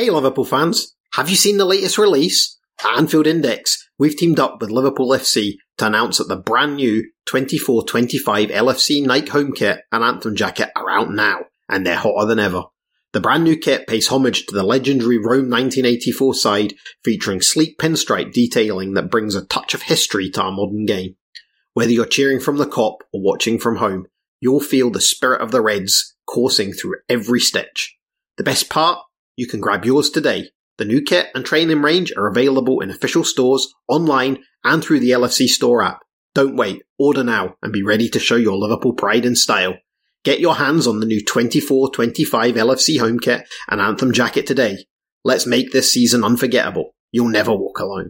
Hey Liverpool fans, have you seen the latest release? At Anfield Index, we've teamed up with Liverpool FC to announce that the brand new 24-25 LFC Nike home kit and anthem jacket are out now, and they're hotter than ever. The brand new kit pays homage to the legendary Rome 1984 side, featuring sleek pinstripe detailing that brings a touch of history to our modern game. Whether you're cheering from the Kop or watching from home, you'll feel the spirit of the Reds coursing through every stitch. The best part? You can grab yours today. The new kit and training range are available in official stores, online, and through the LFC store app. Don't wait, order now and be ready to show your Liverpool pride and style. Get your hands on the new 24-25 LFC home kit and anthem jacket today. Let's make this season unforgettable. You'll never walk alone.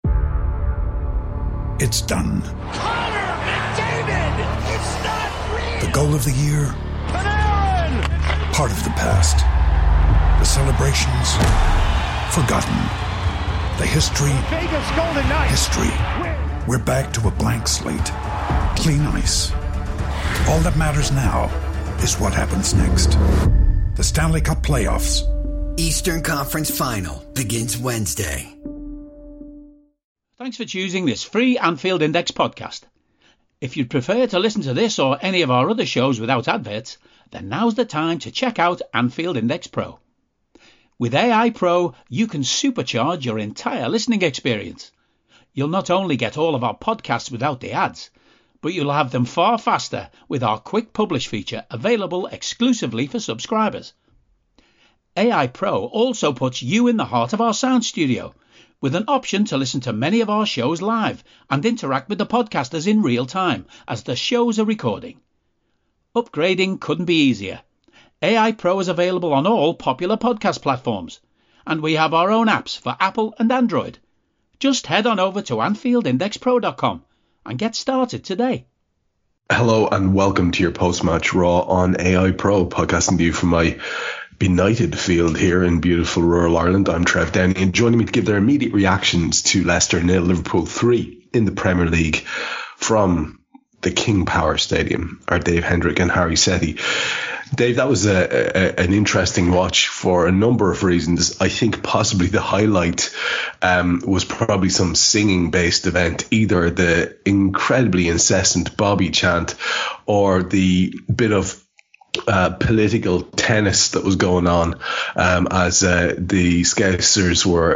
It's done. Connor McDavid! It's not real! The goal of the year? Panarin! Part of the past. The celebrations? Forgotten. The history? Vegas Golden Knights! History. We're back to a blank slate. Clean ice. All that matters now is what happens next. The Stanley Cup Playoffs. Eastern Conference Final begins Wednesday. Thanks for choosing this free Anfield Index podcast. If you'd prefer to listen to this or any of our other shows without adverts, then now's the time to check out Anfield Index Pro. With AI Pro, you can supercharge your entire listening experience. You'll not only get all of our podcasts without the ads, but you'll have them far faster with our Quick Publish feature available exclusively for subscribers. AI Pro also puts you in the heart of our sound studio, with an option to listen to many of our shows live and interact with the podcasters in real time as the shows are recording. Upgrading couldn't be easier. AI Pro is available on all popular podcast platforms, and we have our own apps for Apple and Android. Just head on over to AnfieldIndexPro.com and get started today. Hello and welcome to your post-match Raw on AI Pro, podcasting to you from my benighted field here in beautiful rural Ireland. I'm Trev Downey, and joining me to give their immediate reactions to Leicester 0, Liverpool 3 in the Premier League from the King Power Stadium are Dave Hendrick and Harry Sethi. Dave, that was an interesting watch for a number of reasons. I think possibly the highlight was probably some singing-based event, either the incredibly incessant Bobby chant or the bit of political tennis that was going on as the Scousers were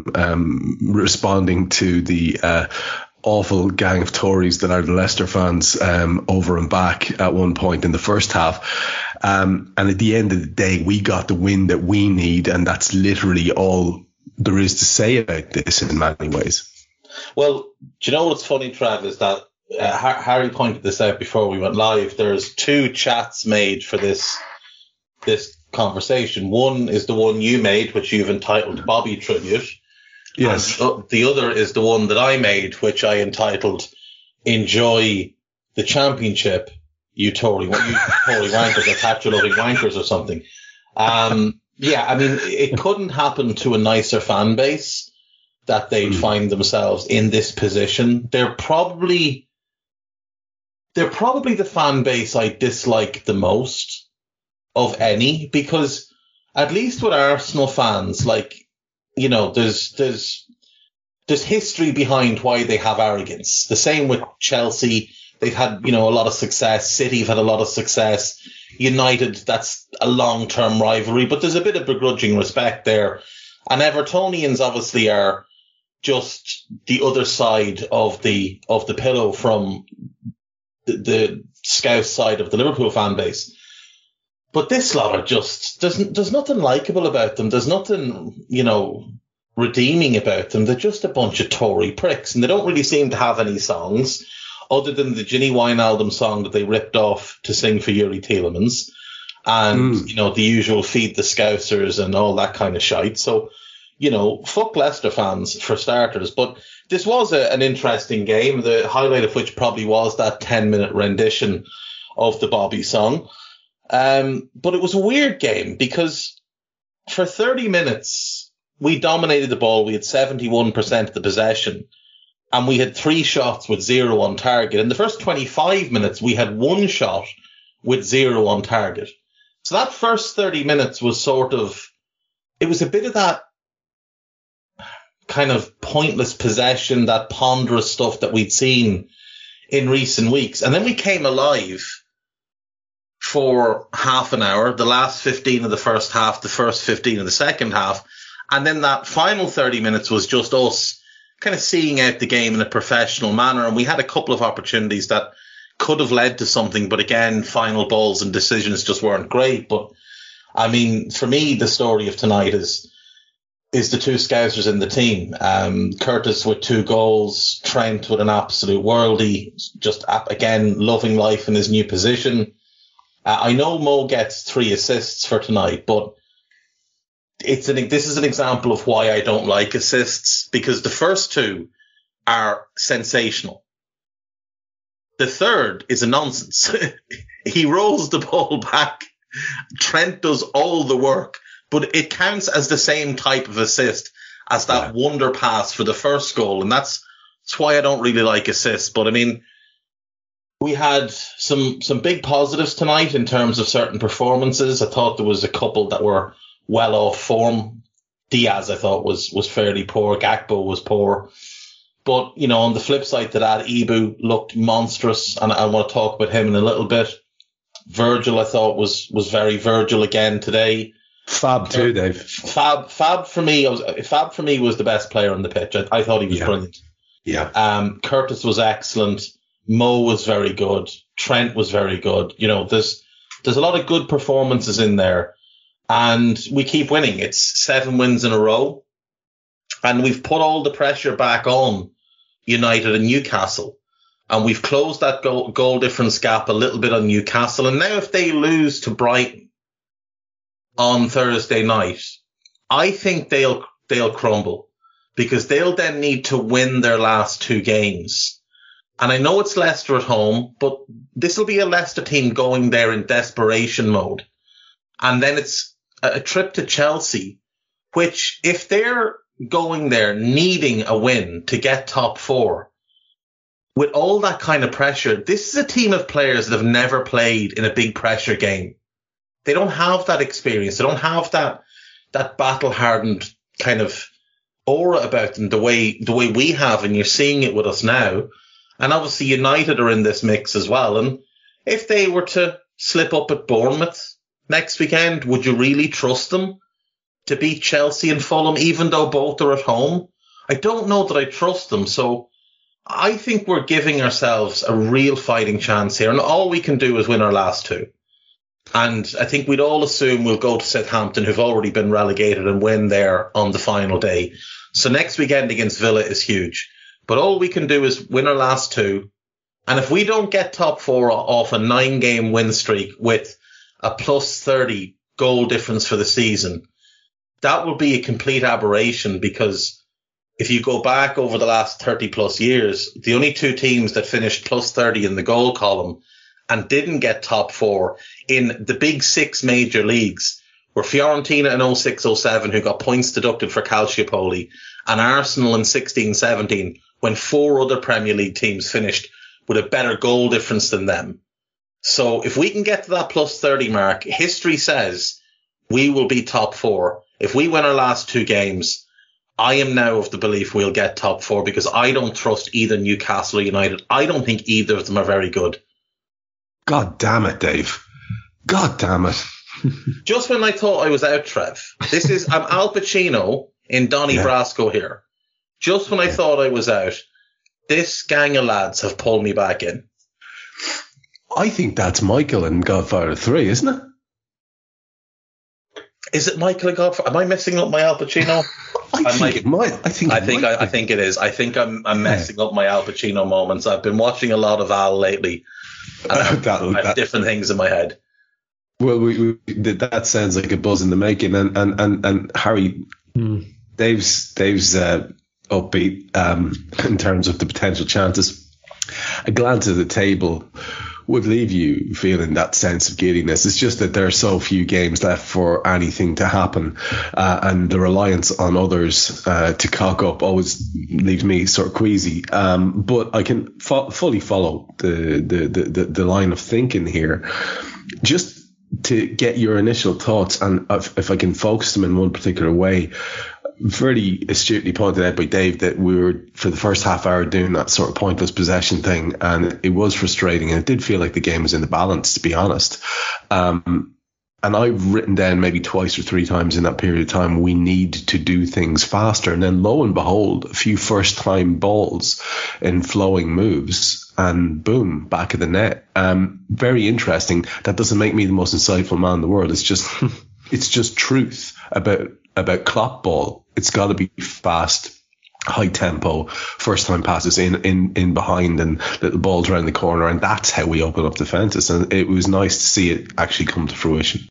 responding to the awful gang of Tories that are the Leicester fans over and back at one point in the first half. And at the end of the day, we got the win that we need, and that's literally all there is to say about this in many ways. Well, do you know what's funny, Trav, is that Harry pointed this out before we went live. There's two chats made for this conversation. One is the one you made, which you've entitled Bobby Tribute. Yes. And the other is the one that I made, which I entitled Enjoy the Championship, you Tory wankers, or capture-loving wankers or something. Yeah, I mean, it couldn't happen to a nicer fan base that they'd find themselves in this position. They're probably the fan base I dislike the most of any, because at least with Arsenal fans, like, you know, there's history behind why they have arrogance. The same with Chelsea. They've had, you know, a lot of success. City have had a lot of success. United, that's a long-term rivalry, but there's a bit of begrudging respect there. And Evertonians obviously are just the other side of the pillow from the Scouse side of the Liverpool fan base. But this lot are just, there's nothing likeable about them. There's nothing, you know, redeeming about them. They're just a bunch of Tory pricks, and they don't really seem to have any songs other than the Ginny Wijnaldum song that they ripped off to sing for Yuri Tielemans, and, you know, the usual Feed the Scousers and all that kind of shite. So, you know, fuck Leicester fans for starters. But this was an interesting game, the highlight of which probably was that 10-minute rendition of the Bobby song. But it was a weird game because for 30 minutes, we dominated the ball. We had 71% of the possession, and we had 3 shots with 0 on target. In the first 25 minutes, we had 1 shot with 0 on target. So that first 30 minutes was sort of it was a bit of that kind of pointless possession, that ponderous stuff that we'd seen in recent weeks. And then we came alive for half an hour, the last 15 of the first half, the first 15 of the second half. And then that final 30 minutes was just us kind of seeing out the game in a professional manner. And we had a couple of opportunities that could have led to something. But again, final balls and decisions just weren't great. But I mean, for me, the story of tonight is the two Scousers in the team. Curtis with 2 goals, Trent with an absolute worldie, just again, loving life in his new position. I know Mo gets 3 assists for tonight, but this is an example of why I don't like assists, because the first 2 are sensational. The third is a nonsense. He rolls the ball back. Trent does all the work, but it counts as the same type of assist as that wonder pass for the first goal. And that's why I don't really like assists. But I mean, we had some big positives tonight in terms of certain performances. I thought there was a couple that were well off form. Diaz, I thought, was fairly poor. Gakpo was poor. But, you know, on the flip side to that, Ibu looked monstrous, and I want to talk about him in a little bit. Virgil, I thought, was very Virgil again today. Fab too, Dave. Fab for me was the best player on the pitch. I thought he was brilliant. Yeah. Curtis was excellent. Mo was very good. Trent was very good. You know, there's a lot of good performances in there, and we keep winning. It's 7 wins in a row, and we've put all the pressure back on United and Newcastle, and we've closed that goal difference gap a little bit on Newcastle. And now if they lose to Brighton on Thursday night, I think they'll crumble, because they'll then need to win their last 2 games. And I know it's Leicester at home, but this will be a Leicester team going there in desperation mode. And then it's a trip to Chelsea, which, if they're going there needing a win to get top 4, with all that kind of pressure, this is a team of players that have never played in a big pressure game. They don't have that experience. They don't have that battle-hardened kind of aura about them the way we have, and you're seeing it with us now. And obviously United are in this mix as well. And if they were to slip up at Bournemouth next weekend, would you really trust them to beat Chelsea and Fulham, even though both are at home? I don't know that I trust them. So I think we're giving ourselves a real fighting chance here. And all we can do is win our last 2. And I think we'd all assume we'll go to Southampton, who've already been relegated, and win there on the final day. So next weekend against Villa is huge. But all we can do is win our last 2. And if we don't get top 4 off a 9-game win streak with a plus 30 goal difference for the season, that will be a complete aberration, because if you go back over the last 30 plus years, the only 2 teams that finished plus 30 in the goal column and didn't get top 4 in the big 6 major leagues were Fiorentina in 06-07, who got points deducted for Calciopoli, and Arsenal in 16-17, when 4 other Premier League teams finished with a better goal difference than them. So if we can get to that plus 30 mark, history says we will be top 4. If we win our last 2 games, I am now of the belief we'll get top 4, because I don't trust either Newcastle or United. I don't think either of them are very good. God damn it, Dave. God damn it. Just when I thought I was out, Trev, I'm Al Pacino in Donnie Brasco here. Just when I thought I was out, this gang of lads have pulled me back in. I think that's Michael in Godfather 3, isn't it? Is it Michael in Godfather? Am I messing up my Al Pacino? I think it might. I think it is. I think I'm messing up my Al Pacino moments. I've been watching a lot of Al lately. I have different things in my head. Well, that sounds like a buzz in the making. And Harry, Dave's upbeat in terms of the potential chances. A glance at the table would leave you feeling that sense of giddiness. It's just that there are so few games left for anything to happen, and the reliance on others to cock up always leaves me sort of queasy. But I can fully follow the line of thinking here. Just to get your initial thoughts, and if I can focus them in one particular way, very astutely pointed out by Dave that we were, for the first half hour, doing that sort of pointless possession thing, and it was frustrating, and it did feel like the game was in the balance, to be honest. And I've written down maybe twice or three times in that period of time, we need to do things faster. And then lo and behold, a few first-time balls in flowing moves, and boom, back of the net. Very interesting. That doesn't make me the most insightful man in the world. It's just truth about Klopp ball. It's got to be fast, high tempo, first time passes in behind and little balls around the corner, and that's how we open up defences. And it was nice to see it actually come to fruition.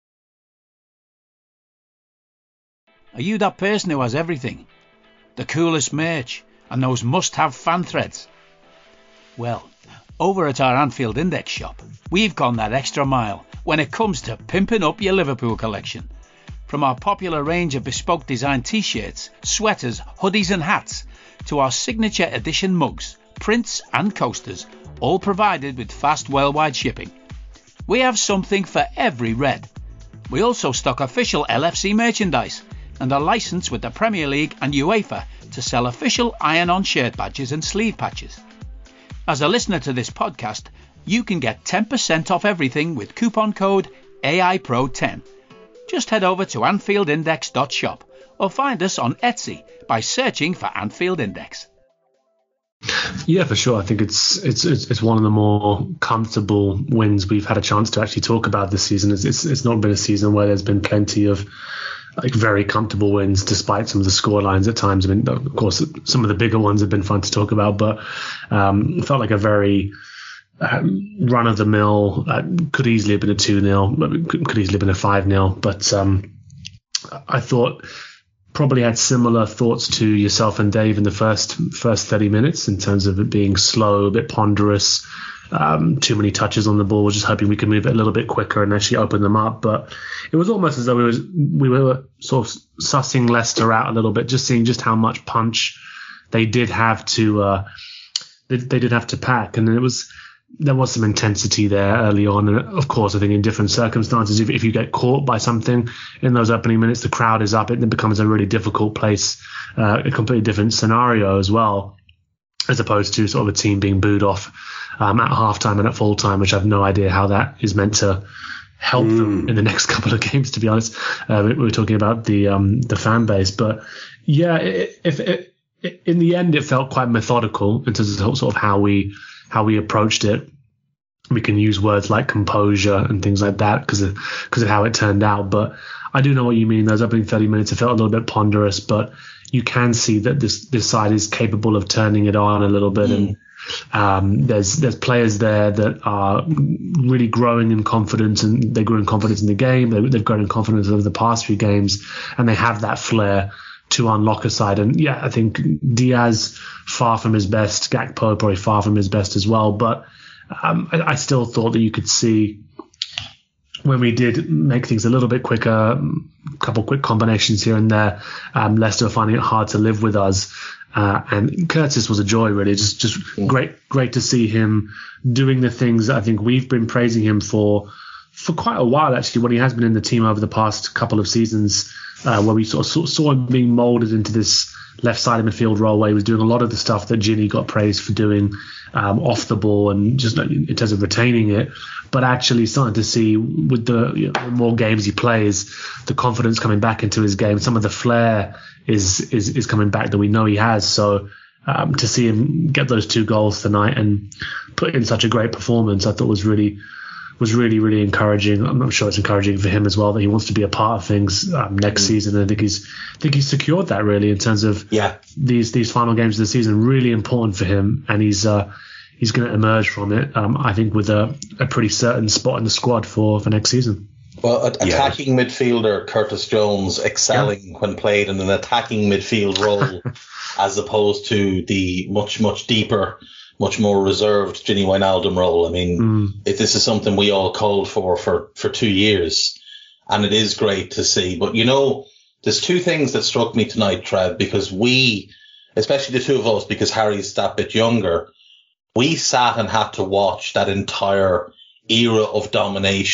Are you that person who has everything? The coolest merch and those must-have fan threads? Well, over at our Anfield Index shop, we've gone that extra mile when it comes to pimping up your Liverpool collection. From our popular range of bespoke design t-shirts, sweaters, hoodies and hats, to our signature edition mugs, prints and coasters, all provided with fast worldwide shipping. We have something for every red. We also stock official LFC merchandise and are licensed with the Premier League and UEFA to sell official iron-on shirt badges and sleeve patches. As a listener to this podcast, you can get 10% off everything with coupon code AIPRO10. Just head over to AnfieldIndex.shop or find us on Etsy by searching for Anfield Index. Yeah, for sure. I think it's one of the more comfortable wins we've had a chance to actually talk about this season. It's not been a season where there's been plenty of very comfortable wins, despite some of the score lines at times. I mean, of course, some of the bigger ones have been fun to talk about, but it felt like a very run-of-the-mill, could easily have been a 2-0, could easily have been a 5-0, but I thought probably had similar thoughts to yourself and Dave in the first 30 minutes in terms of it being slow, a bit ponderous, too many touches on the ball. We're just hoping we could move it a little bit quicker and actually open them up. But it was almost as though we were sort of sussing Leicester out a little bit, just seeing just how much punch they did have to they did have to pack, and there was some intensity there early on. And of course, I think in different circumstances, if you get caught by something in those opening minutes, the crowd is up, it becomes a really difficult place, a completely different scenario as well, as opposed to sort of a team being booed off at halftime and at full time, which I have no idea how that is meant to help them in the next couple of games, to be honest. We were talking about the fan base, but yeah, in the end, it felt quite methodical in terms of sort of how we approached it. We can use words like composure and things like that because of how it turned out. But I do know what you mean. Those opening 30 minutes, it felt a little bit ponderous, but you can see that this side is capable of turning it on a little bit. And there's players there that are really growing in confidence, and they grew in confidence in the game. They've grown in confidence over the past few games, and they have that flair to unlock a side. And yeah, I think Diaz far from his best, Gakpo probably far from his best as well, but I still thought that you could see when we did make things a little bit quicker, a couple quick combinations here and there, Leicester were finding it hard to live with us, and Curtis was a joy, really. Just great to see him doing the things that I think we've been praising him for quite a while, actually, when he has been in the team over the past couple of seasons, where we sort of saw him being moulded into this left side of midfield role where he was doing a lot of the stuff that Ginny got praised for doing off the ball and just in terms of retaining it, but actually starting to see with the more games he plays, the confidence coming back into his game, some of the flair is coming back that we know he has. So to see him get those 2 goals tonight and put in such a great performance, I thought was really, really encouraging. I'm sure it's encouraging for him as well that he wants to be a part of things next season. And I think he's secured that, really, in terms of these final games of the season. Really important for him, and he's going to emerge from it, I think, with a pretty certain spot in the squad for next season. Well, attacking midfielder Curtis Jones excelling when played in an attacking midfield role as opposed to the much, much deeper, much more reserved Ginny Wijnaldum role. I mean, this is something we all called for 2 years, and it is great to see. But, there's 2 things that struck me tonight, Trev, because we, especially the 2 of us, because Harry's that bit younger, we sat and had to watch that entire era of domination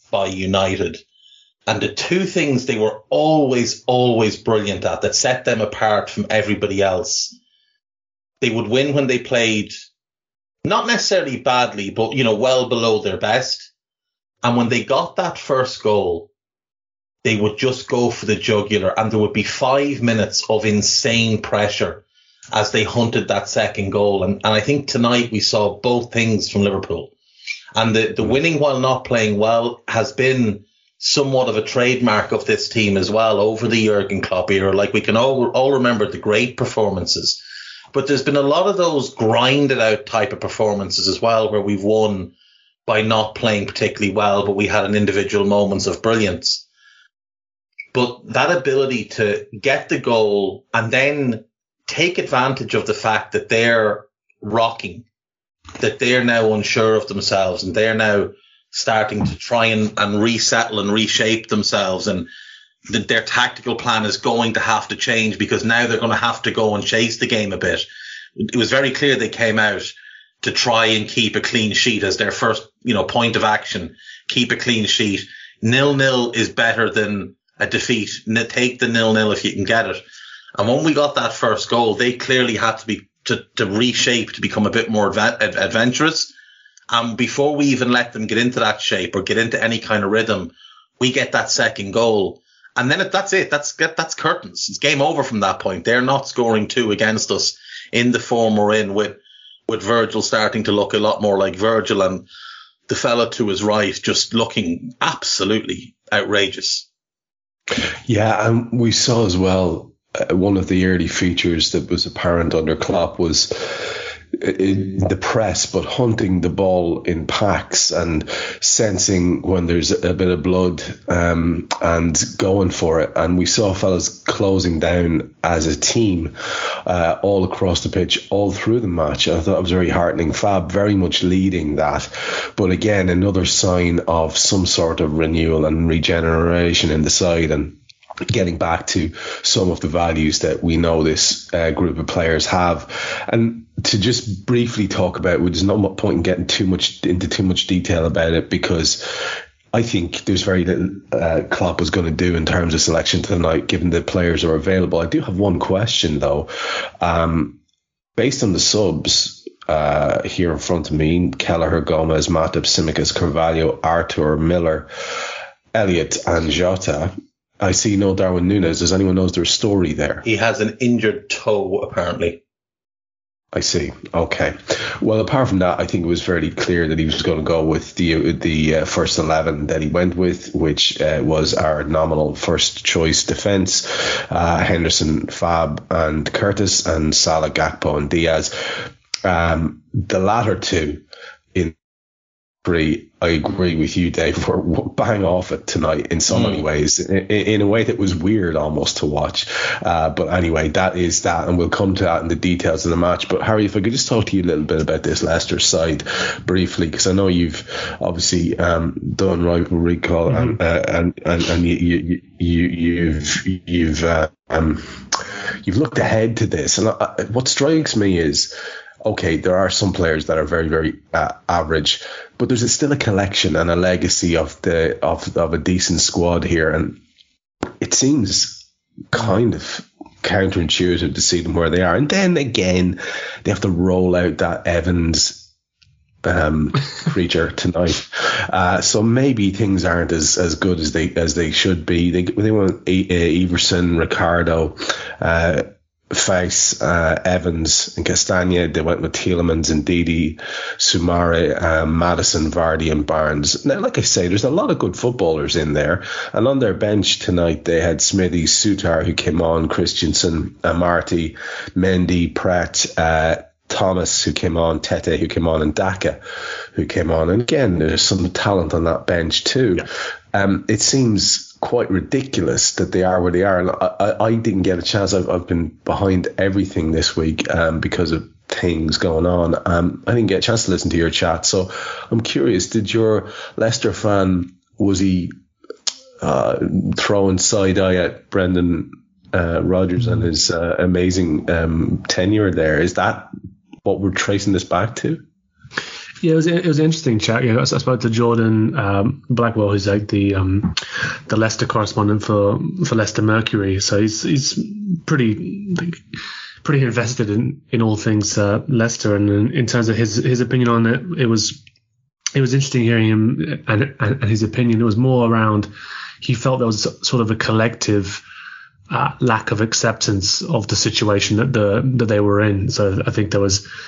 by United. And the two things they were always, always brilliant at that set them apart from everybody else, they would win when they played not necessarily badly, but, well below their best. And when they got that first goal, they would just go for the jugular, and there would be 5 minutes of insane pressure as they hunted that second goal. And I think tonight we saw both things from Liverpool. And the winning while not playing well has been somewhat of a trademark of this team as well over the Jurgen Klopp era. Like, we can all remember the great performances, but there's been a lot of those grinded out type of performances as well, where we've won by not playing particularly well, but we had an individual moments of brilliance. But that ability to get the goal and then take advantage of the fact that they're rocking, that they're now unsure of themselves, and they're now starting to try and resettle and reshape themselves, and their tactical plan is going to have to change because now they're going to have to go and chase the game a bit. It was very clear they came out to try and keep a clean sheet as their first, point of action. Keep a clean sheet. 0-0 is better than a defeat. Take the 0-0 if you can get it. And when we got that first goal, they clearly had to reshape to become a bit more adventurous. And before we even let them get into that shape or get into any kind of rhythm, we get that second goal. And then that's it. That's curtains. It's game over from that point. They're not scoring two against us in the form we're in, with Virgil starting to look a lot more like Virgil, and the fella to his right just looking absolutely outrageous. Yeah, and we saw as well, one of the early features that was apparent under Klopp was in the press, but hunting the ball in packs and sensing when there's a bit of blood, and going for it. And we saw fellas closing down as a team all across the pitch, all through the match. I thought it was very heartening. Fab very much leading that. But again, another sign of some sort of renewal and regeneration in the side, and getting back to some of the values that we know this group of players have. And to just briefly talk about, there's no point in getting too much detail about it, because I think there's very little Klopp was going to do in terms of selection tonight, given the players are available. I do have one question though. Based on the subs here in front of me, Kelleher, Gomez, Matip, Tsimikas, Carvalho, Arthur, Miller, Elliott and Jota, I see no Darwin Núñez. Does anyone know their story there? He has an injured toe, apparently. I see. Okay. Well, apart from that, I think it was fairly clear that he was going to go with the first 11 that he went with, which was our nominal first choice defence: Henderson, Fab, and Curtis, and Salah, Gakpo, and Diaz. The latter two in three, I agree with you, Dave, were bang off it tonight in so many ways, in a way that was weird almost to watch. But anyway, that is that, and we'll come to that in the details of the match. But Harry, if I could just talk to you a little bit about this Leicester side briefly, because I know you've obviously done rivalry call, and you've looked ahead to this, and what strikes me is, okay, there are some players that are very, very average, but there's still a collection and a legacy of a decent squad here, and it seems kind of counterintuitive to see them where they are. And then again, they have to roll out that Evans creature tonight, so maybe things aren't as good as they should be. They want Everson, Ricardo, Face, Evans and Castagna. They went with Tielemans and Didi, Soumare, Maddison, Vardy and Barnes. Now, like I say, there's a lot of good footballers in there, and on their bench tonight they had Smithy, Sutar who came on, Christensen, Amarty, Mendy, Pratt, Thomas who came on, Tete who came on, and Daka who came on. And again, there's some talent on that bench too. Yeah. It seems quite ridiculous that they are where they are, and I didn't get a chance. I've been behind everything this week because of things going on. I didn't get a chance to listen to your chat, so I'm curious, did your Leicester fan, was he throwing side eye at Brendan Rodgers and his amazing tenure there? Is that what we're tracing this back to? Yeah, it was an interesting chat. Yeah, I spoke to Jordan Blackwell, who's like the Leicester correspondent for Leicester Mercury. So he's pretty invested in all things Leicester, and in terms of his opinion on it, it was interesting hearing him and his opinion. It was more around, he felt there was sort of a collective lack of acceptance of the situation that they were in. So I think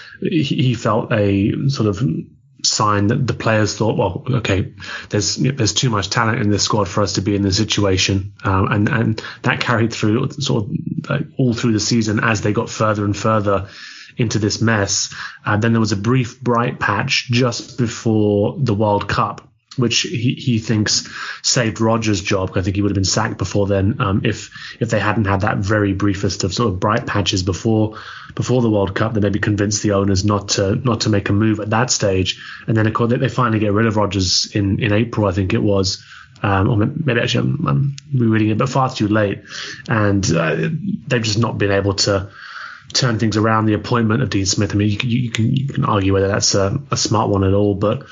he felt a sort of sign that the players thought, well, okay, there's too much talent in this squad for us to be in this situation, and that carried through sort of all through the season as they got further and further into this mess. Then there was a brief bright patch just before the World Cup, which he thinks saved Rodgers' job. I think he would have been sacked before then if they hadn't had that very briefest of sort of bright patches before the World Cup. They maybe convinced the owners not to make a move at that stage. And then of course they finally get rid of Rodgers in April, I think it was. Or maybe actually I'm rereading it, but far too late. And they've just not been able to turn things around. The appointment of Dean Smith, I mean, you can argue whether that's a smart one at all, but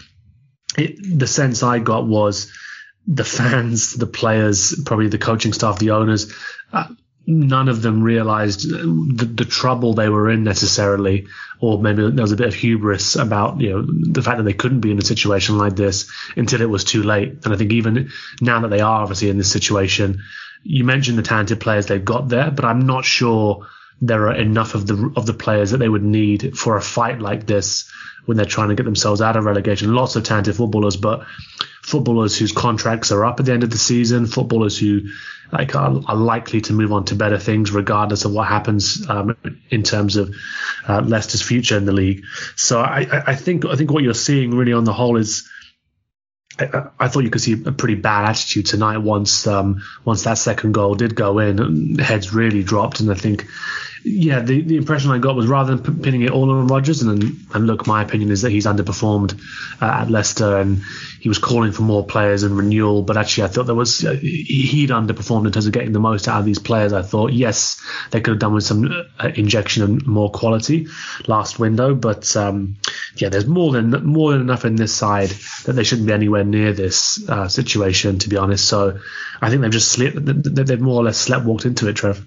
the sense I got was the fans, the players, probably the coaching staff, the owners, none of them realized the trouble they were in necessarily, or maybe there was a bit of hubris about the fact that they couldn't be in a situation like this until it was too late. And I think even now that they are obviously in this situation, you mentioned the talented players they've got there, but I'm not sure there are enough of the players that they would need for a fight like this when they're trying to get themselves out of relegation. Lots of talented footballers, but footballers whose contracts are up at the end of the season, footballers who are likely to move on to better things regardless of what happens in terms of Leicester's future in the league. So I think what you're seeing really on the whole is, I thought you could see a pretty bad attitude tonight once that second goal did go in. Heads really dropped, and I think, the impression I got was, rather than pinning it all on Rodgers, and look, my opinion is that he's underperformed at Leicester, and he was calling for more players and renewal, but actually I thought he'd underperformed in terms of getting the most out of these players. I thought, yes, they could have done with some injection and more quality last window, but there's more than enough in this side that they shouldn't be anywhere near this situation, to be honest. So I think they've more or less walked into it, Trev.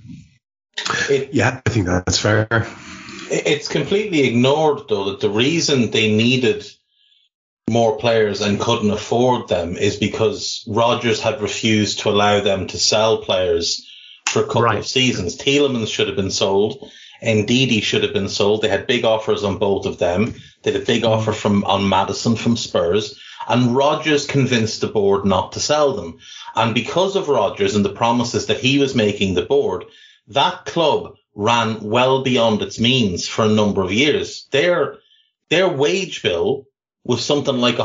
I think that's fair. It's completely ignored, though, that the reason they needed more players and couldn't afford them is because Rodgers had refused to allow them to sell players for a couple of seasons. Tielemans should have been sold. Ndidi should have been sold. They had big offers on both of them. They had a big offer on Maddison from Spurs. And Rodgers convinced the board not to sell them. And because of Rodgers and the promises that he was making the board, that club ran well beyond its means for a number of years. Their wage bill was something like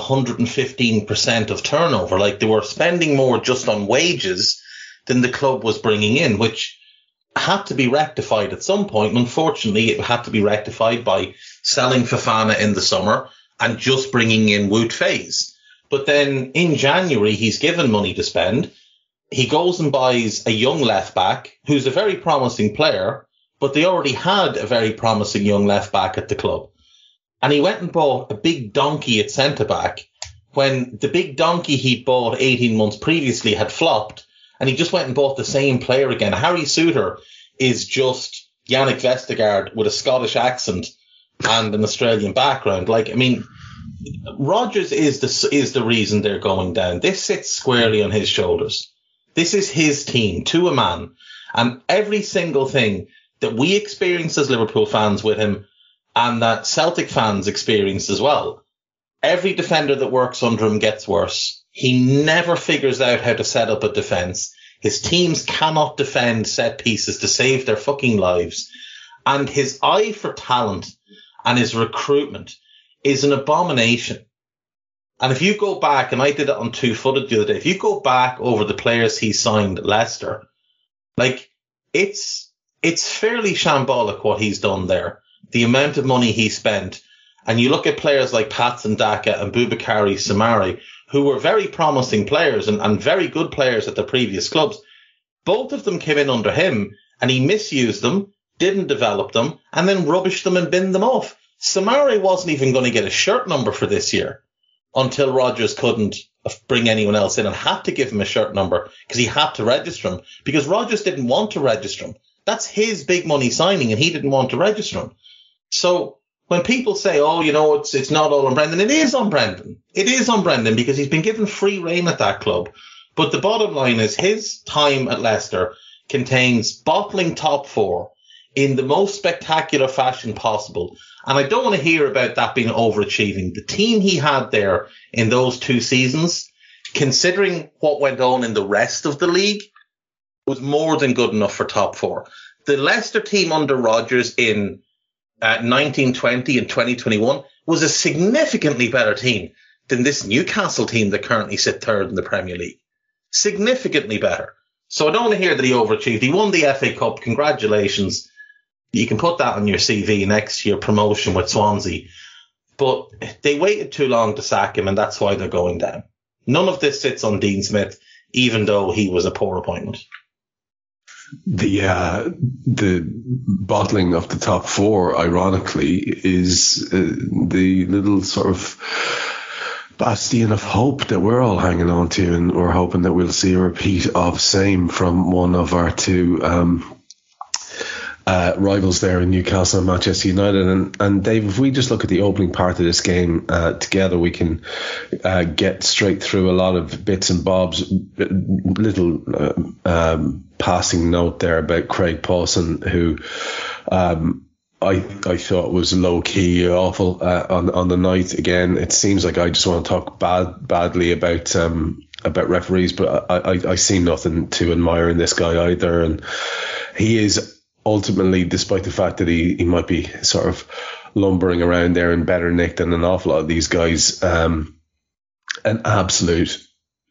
115% of turnover. Like, they were spending more just on wages than the club was bringing in, which had to be rectified at some point. And unfortunately, it had to be rectified by selling Fofana in the summer and just bringing in Wout Faes. But then in January, he's given money to spend. He goes and buys a young left back who's a very promising player, but they already had a very promising young left back at the club. And he went and bought a big donkey at centre back when the big donkey he bought 18 months previously had flopped, and he just went and bought the same player again. Harry Souttar is just Yannick Vestergaard with a Scottish accent and an Australian background. Like, I mean, Rodgers is the reason they're going down. This sits squarely on his shoulders. This is his team, to a man. And every single thing that we experience as Liverpool fans with him, and that Celtic fans experience as well, every defender that works under him gets worse. He never figures out how to set up a defence. His teams cannot defend set pieces to save their fucking lives. And his eye for talent and his recruitment is an abomination. And if you go back, and I did it on Two Footed the other day, if you go back over the players he signed at Leicester, like, it's fairly shambolic what he's done there. The amount of money he spent. And you look at players like Patson Daka and Boubakary Soumaré, who were very promising players and very good players at their previous clubs. Both of them came in under him, and he misused them, didn't develop them, and then rubbished them and binned them off. Soumaré wasn't even going to get a shirt number for this year until Rodgers couldn't bring anyone else in and had to give him a shirt number because he had to register him because Rodgers didn't want to register him. That's his big money signing and he didn't want to register him. So when people say, oh, you know, it's not all on Brendan, it is on Brendan. It is on Brendan because he's been given free rein at that club. But the bottom line is his time at Leicester contains bottling top four in the most spectacular fashion possible. And I don't want to hear about that being overachieving. The team he had there in those 2 seasons, considering what went on in the rest of the league, was more than good enough for top four. The Leicester team under Rodgers in 1920 and 2021 was a significantly better team than this Newcastle team that currently sit third in the Premier League. Significantly better. So I don't want to hear that he overachieved. He won the FA Cup. Congratulations. You can put that on your CV next to your promotion with Swansea. But they waited too long to sack him, and that's why they're going down. None of this sits on Dean Smith, even though he was a poor appointment. The bottling of the top four, ironically, is the little sort of bastion of hope that we're all hanging on to, and we're hoping that we'll see a repeat of same from one of our two rivals there in Newcastle and Manchester United. And Dave, if we just look at the opening part of this game together, we can get straight through a lot of bits and bobs. Little passing note there about Craig Pawson, who I thought was low key awful on the night. Again, it seems like I just want to talk badly about referees, but I see nothing to admire in this guy either, and he is ultimately, despite the fact that he might be sort of lumbering around there in better nick than an awful lot of these guys, an absolute,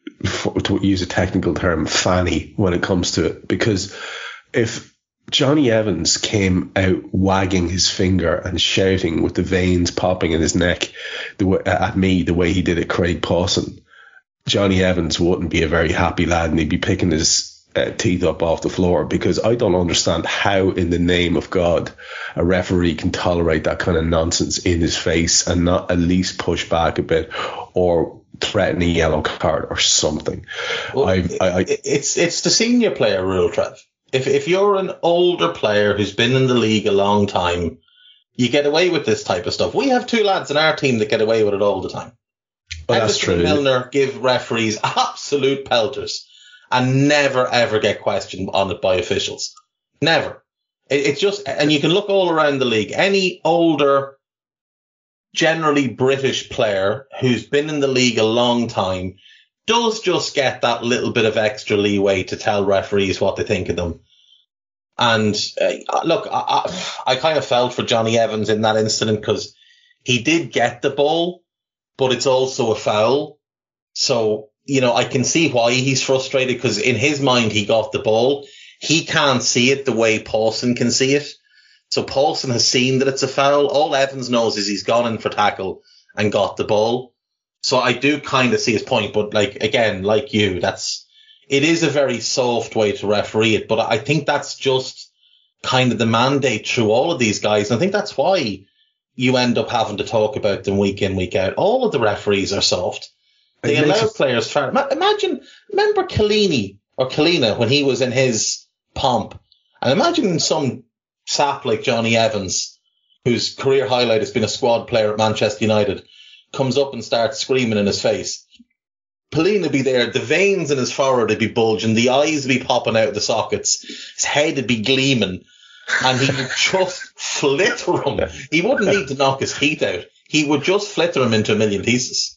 to use a technical term, fanny when it comes to it. Because if Johnny Evans came out wagging his finger and shouting with the veins popping in his neck at me the way he did at Craig Pawson, Johnny Evans wouldn't be a very happy lad, and he'd be picking his teeth up off the floor, because I don't understand how in the name of God a referee can tolerate that kind of nonsense in his face and not at least push back a bit or threaten a yellow card or something. Well, it's the senior player rule, Trev. If you're an older player who's been in the league a long time, you get away with this type of stuff. We have two lads in our team that get away with it all the time. Well, that's true. Milner give referees absolute pelters and never, ever get questioned on it by officials. Never. It's just, and you can look all around the league. Any older, generally British player who's been in the league a long time does just get that little bit of extra leeway to tell referees what they think of them. And look, I kind of felt for Johnny Evans in that incident because he did get the ball, but it's also a foul. So, you know, I can see why he's frustrated, because in his mind, he got the ball. He can't see it the way Pawson can see it. So Pawson has seen that it's a foul. All Evans knows is he's gone in for tackle and got the ball. So I do kind of see his point. But like, again, like you, it is a very soft way to referee it. But I think that's just kind of the mandate through all of these guys. And I think that's why you end up having to talk about them week in, week out. All of the referees are soft. They allow players far. Remember Kalina when he was in his pomp, and imagine some sap like Johnny Evans, whose career highlight has been a squad player at Manchester United, comes up and starts screaming in his face. Kalina would be there, the veins in his forehead would be bulging, the eyes would be popping out of the sockets, his head would be gleaming, and he would just flitter him. He wouldn't need to knock his teeth out. He would just flitter him into a million pieces.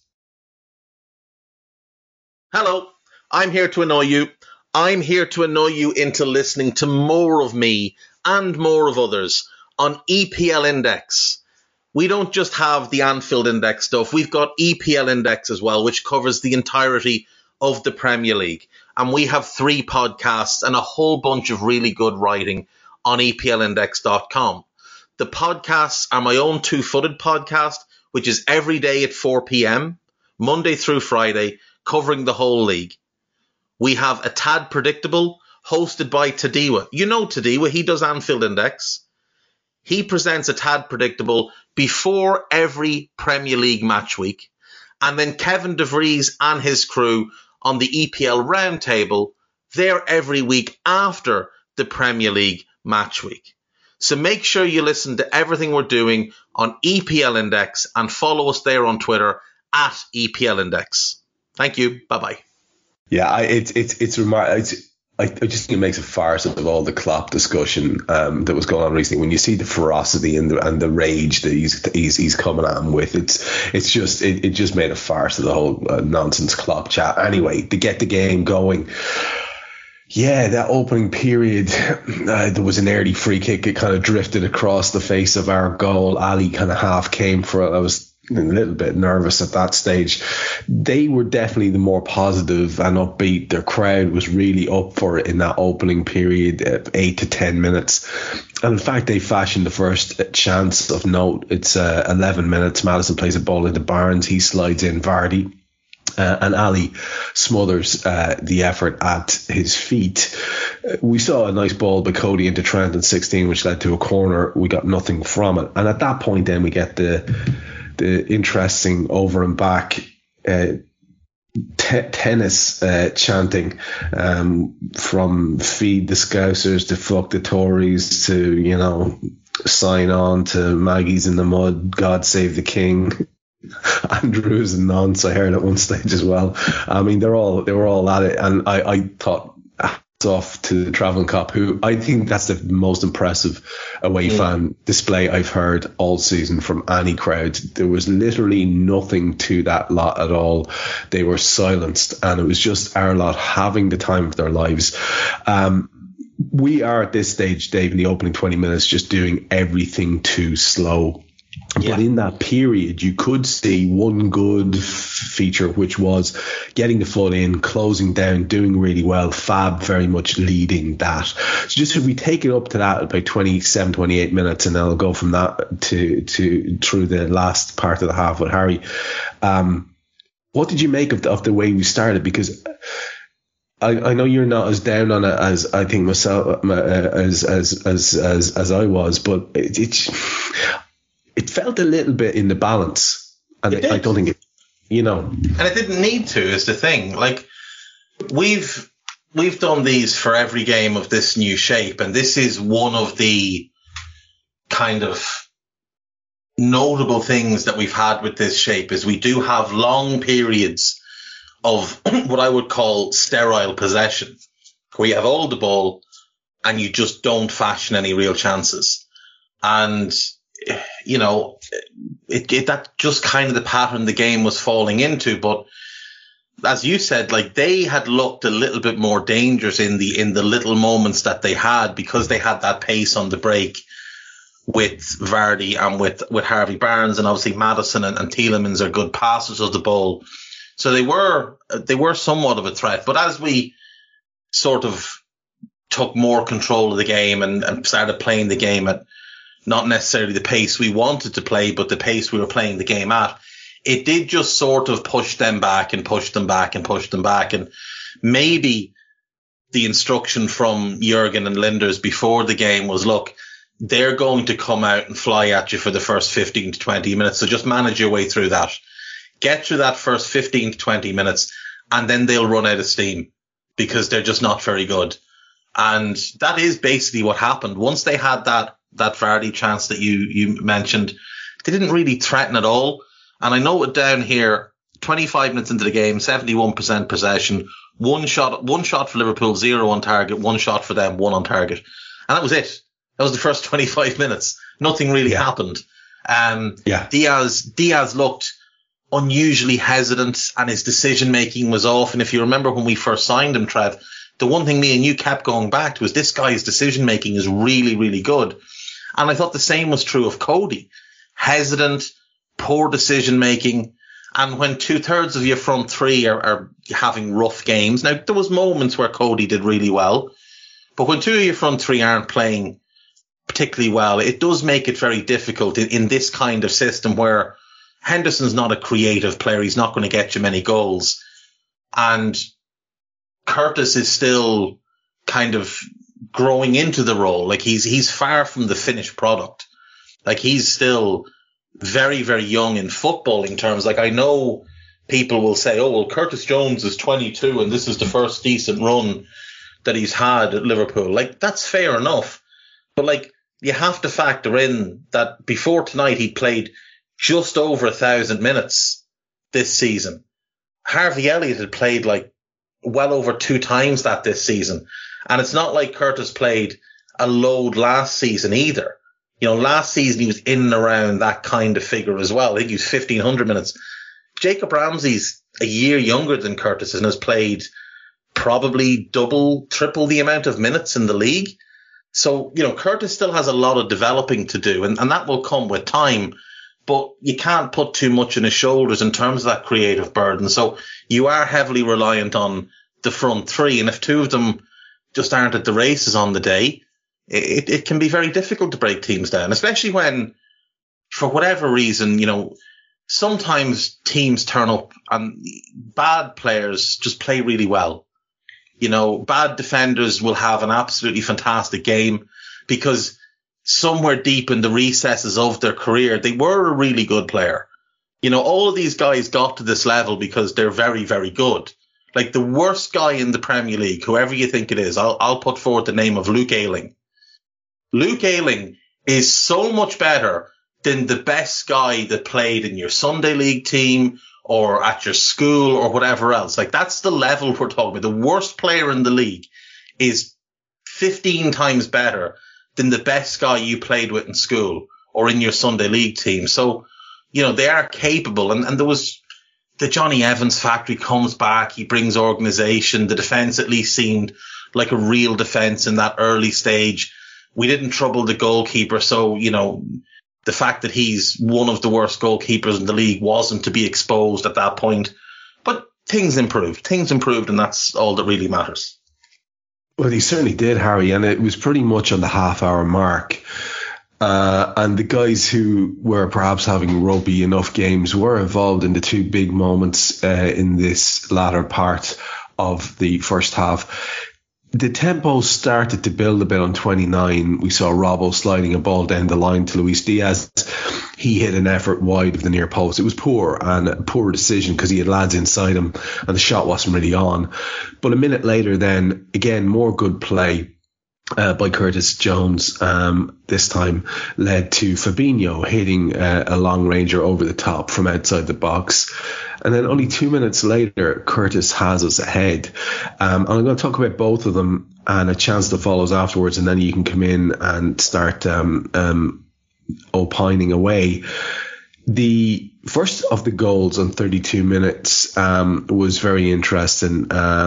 Hello, I'm here to annoy you. I'm here to annoy you into listening to more of me and more of others on EPL Index. We don't just have the Anfield Index stuff. We've got EPL Index as well, which covers the entirety of the Premier League. And we have 3 podcasts and a whole bunch of really good writing on EPLindex.com. The podcasts are my own Two-Footed podcast, which is every day at 4 p.m, Monday through Friday, covering the whole league. We have A Tad Predictable, hosted by Tadiwa. You know Tadiwa, he does Anfield Index. he presents a Tad Predictable before every Premier League match week. And then Kevin DeVries and his crew on the EPL Roundtable, they're every week after the Premier League match week. So make sure you listen to everything we're doing on EPL Index and follow us there on Twitter at EPL Index. Thank you. Bye-bye. Yeah, it's remarkable. I just think it makes a farce of all the Klopp discussion that was going on recently. When you see the ferocity and the rage that he's coming at him with, it just made a farce of the whole nonsense Klopp chat. Anyway, to get the game going. Yeah, that opening period, there was an early free kick. It kind of drifted across the face of our goal. Ali kind of half came for it. I was a little bit nervous at that stage. They were definitely the more positive and upbeat. Their crowd was really up for it in that opening period, 8 to 10 minutes. And in fact, they fashioned the first chance of note. It's 11 minutes. Maddison plays a ball into Barnes. He slides in Vardy. And Ali smothers the effort at his feet. We saw a nice ball by Cody into Trent in 16, which led to a corner. We got nothing from it. And at that point, then we get the interesting over and back tennis chanting from feed the Scousers to fuck the Tories to, sign on to Maggie's in the mud, God save the King. Andrews and nonce I heard at one stage as well. I mean, they were all at it, and I thought hats off to the Travelling Cop, who I think that's the most impressive away fan display I've heard all season from any crowd. There was literally nothing to that lot at all. They were silenced, and it was just our lot having the time of their lives. We are at this stage, Dave, in the opening 20 minutes, just doing everything too slow. But in that period, you could see one good feature, which was getting the foot in, closing down, doing really well. Fab very much leading that. So just if we take it up to that about 27, 28 minutes, and then I'll go from that to through the last part of the half with Harry. What did you make of the way we started? Because I know you're not as down on it as I think myself as I was, but it felt a little bit in the balance, and I don't think it, And it didn't need to, is the thing. Like, we've done these for every game of this new shape, and this is one of the kind of notable things that we've had with this shape, is we do have long periods of what I would call sterile possession, where you have all the ball and you just don't fashion any real chances. And that just kind of the pattern the game was falling into. But as you said, like, they had looked a little bit more dangerous in the little moments that they had, because they had that pace on the break with Vardy and with Harvey Barnes, and obviously Maddison and Tielemans are good passers of the ball. So they were somewhat of a threat. But as we sort of took more control of the game and started playing the game at not necessarily the pace we wanted to play, but the pace we were playing the game at, it did just sort of push them back and push them back and push them back. And maybe the instruction from Jurgen and Linders before the game was, look, they're going to come out and fly at you for the first 15 to 20 minutes. So just manage your way through that. Get through that first 15 to 20 minutes, and then they'll run out of steam because they're just not very good. And that is basically what happened. Once they had that Vardy chance that you mentioned, they didn't really threaten at all. And I note it down here, 25 minutes into the game, 71% possession, one shot for Liverpool, 0 on target, one shot for them, 1 on target. And that was it. That was the first 25 minutes. Nothing really happened. Diaz looked unusually hesitant, and his decision making was off. And if you remember when we first signed him, Trev, the one thing me and you kept going back to was this guy's decision making is really, really good. And I thought the same was true of Cody. Hesitant, poor decision making. And when 2/3 of your front three are having rough games, now there was moments where Cody did really well, but when 2 of your front three aren't playing particularly well, it does make it very difficult in this kind of system where Henderson's not a creative player. He's not going to get you many goals. And Curtis is still kind of growing into the role. Like, he's far from the finished product. Like, he's still very, very young in footballing terms. Like, I know people will say, oh, well, Curtis Jones is 22 and this is the first decent run that he's had at Liverpool. Like, that's fair enough. But, like, you have to factor in that before tonight he played just over 1,000 minutes this season. Harvey Elliott had played, like, well over 2 times that this season. And it's not like Curtis played a load last season either. You know, last season he was in and around that kind of figure as well. I think he was 1,500 minutes. Jacob Ramsey's a year younger than Curtis and has played probably double, triple the amount of minutes in the league. So, you know, Curtis still has a lot of developing to do, and that will come with time. But you can't put too much on his shoulders in terms of that creative burden. So you are heavily reliant on the front three. And if 2 of them just aren't at the races on the day, it can be very difficult to break teams down, especially when, for whatever reason, you know, sometimes teams turn up and bad players just play really well. You know, bad defenders will have an absolutely fantastic game because somewhere deep in the recesses of their career, they were a really good player. You know, all of these guys got to this level because they're very, very good. Like, the worst guy in the Premier League, whoever you think it is, I'll put forward the name of Luke Ayling. Luke Ayling is so much better than the best guy that played in your Sunday League team or at your school or whatever else. Like, that's the level we're talking about. The worst player in the league is 15 times better than the best guy you played with in school or in your Sunday League team. So, you know, they are capable. And there was the Johnny Evans factory comes back. He brings organization. The defense at least seemed like a real defense in that early stage. We didn't trouble the goalkeeper. So, you know, the fact that he's one of the worst goalkeepers in the league wasn't to be exposed at that point. But things improved. And that's all that really matters. Well, he certainly did, Harry, and it was pretty much on the half-hour mark. And the guys who were perhaps having rugby enough games were involved in the 2 big moments in this latter part of the first half. The tempo started to build a bit on 29. We saw Robbo sliding a ball down the line to Luis Diaz. He hit an effort wide of the near post. It was poor and a poor decision because he had lads inside him and the shot wasn't really on. But a minute later then, again, more good play by Curtis Jones, this time led to Fabinho hitting a long ranger over the top from outside the box. And then only 2 minutes later, Curtis has us ahead. And I'm going to talk about both of them and a chance that follows afterwards, and then you can come in and start opining away. The first of the goals on 32 minutes was very interesting.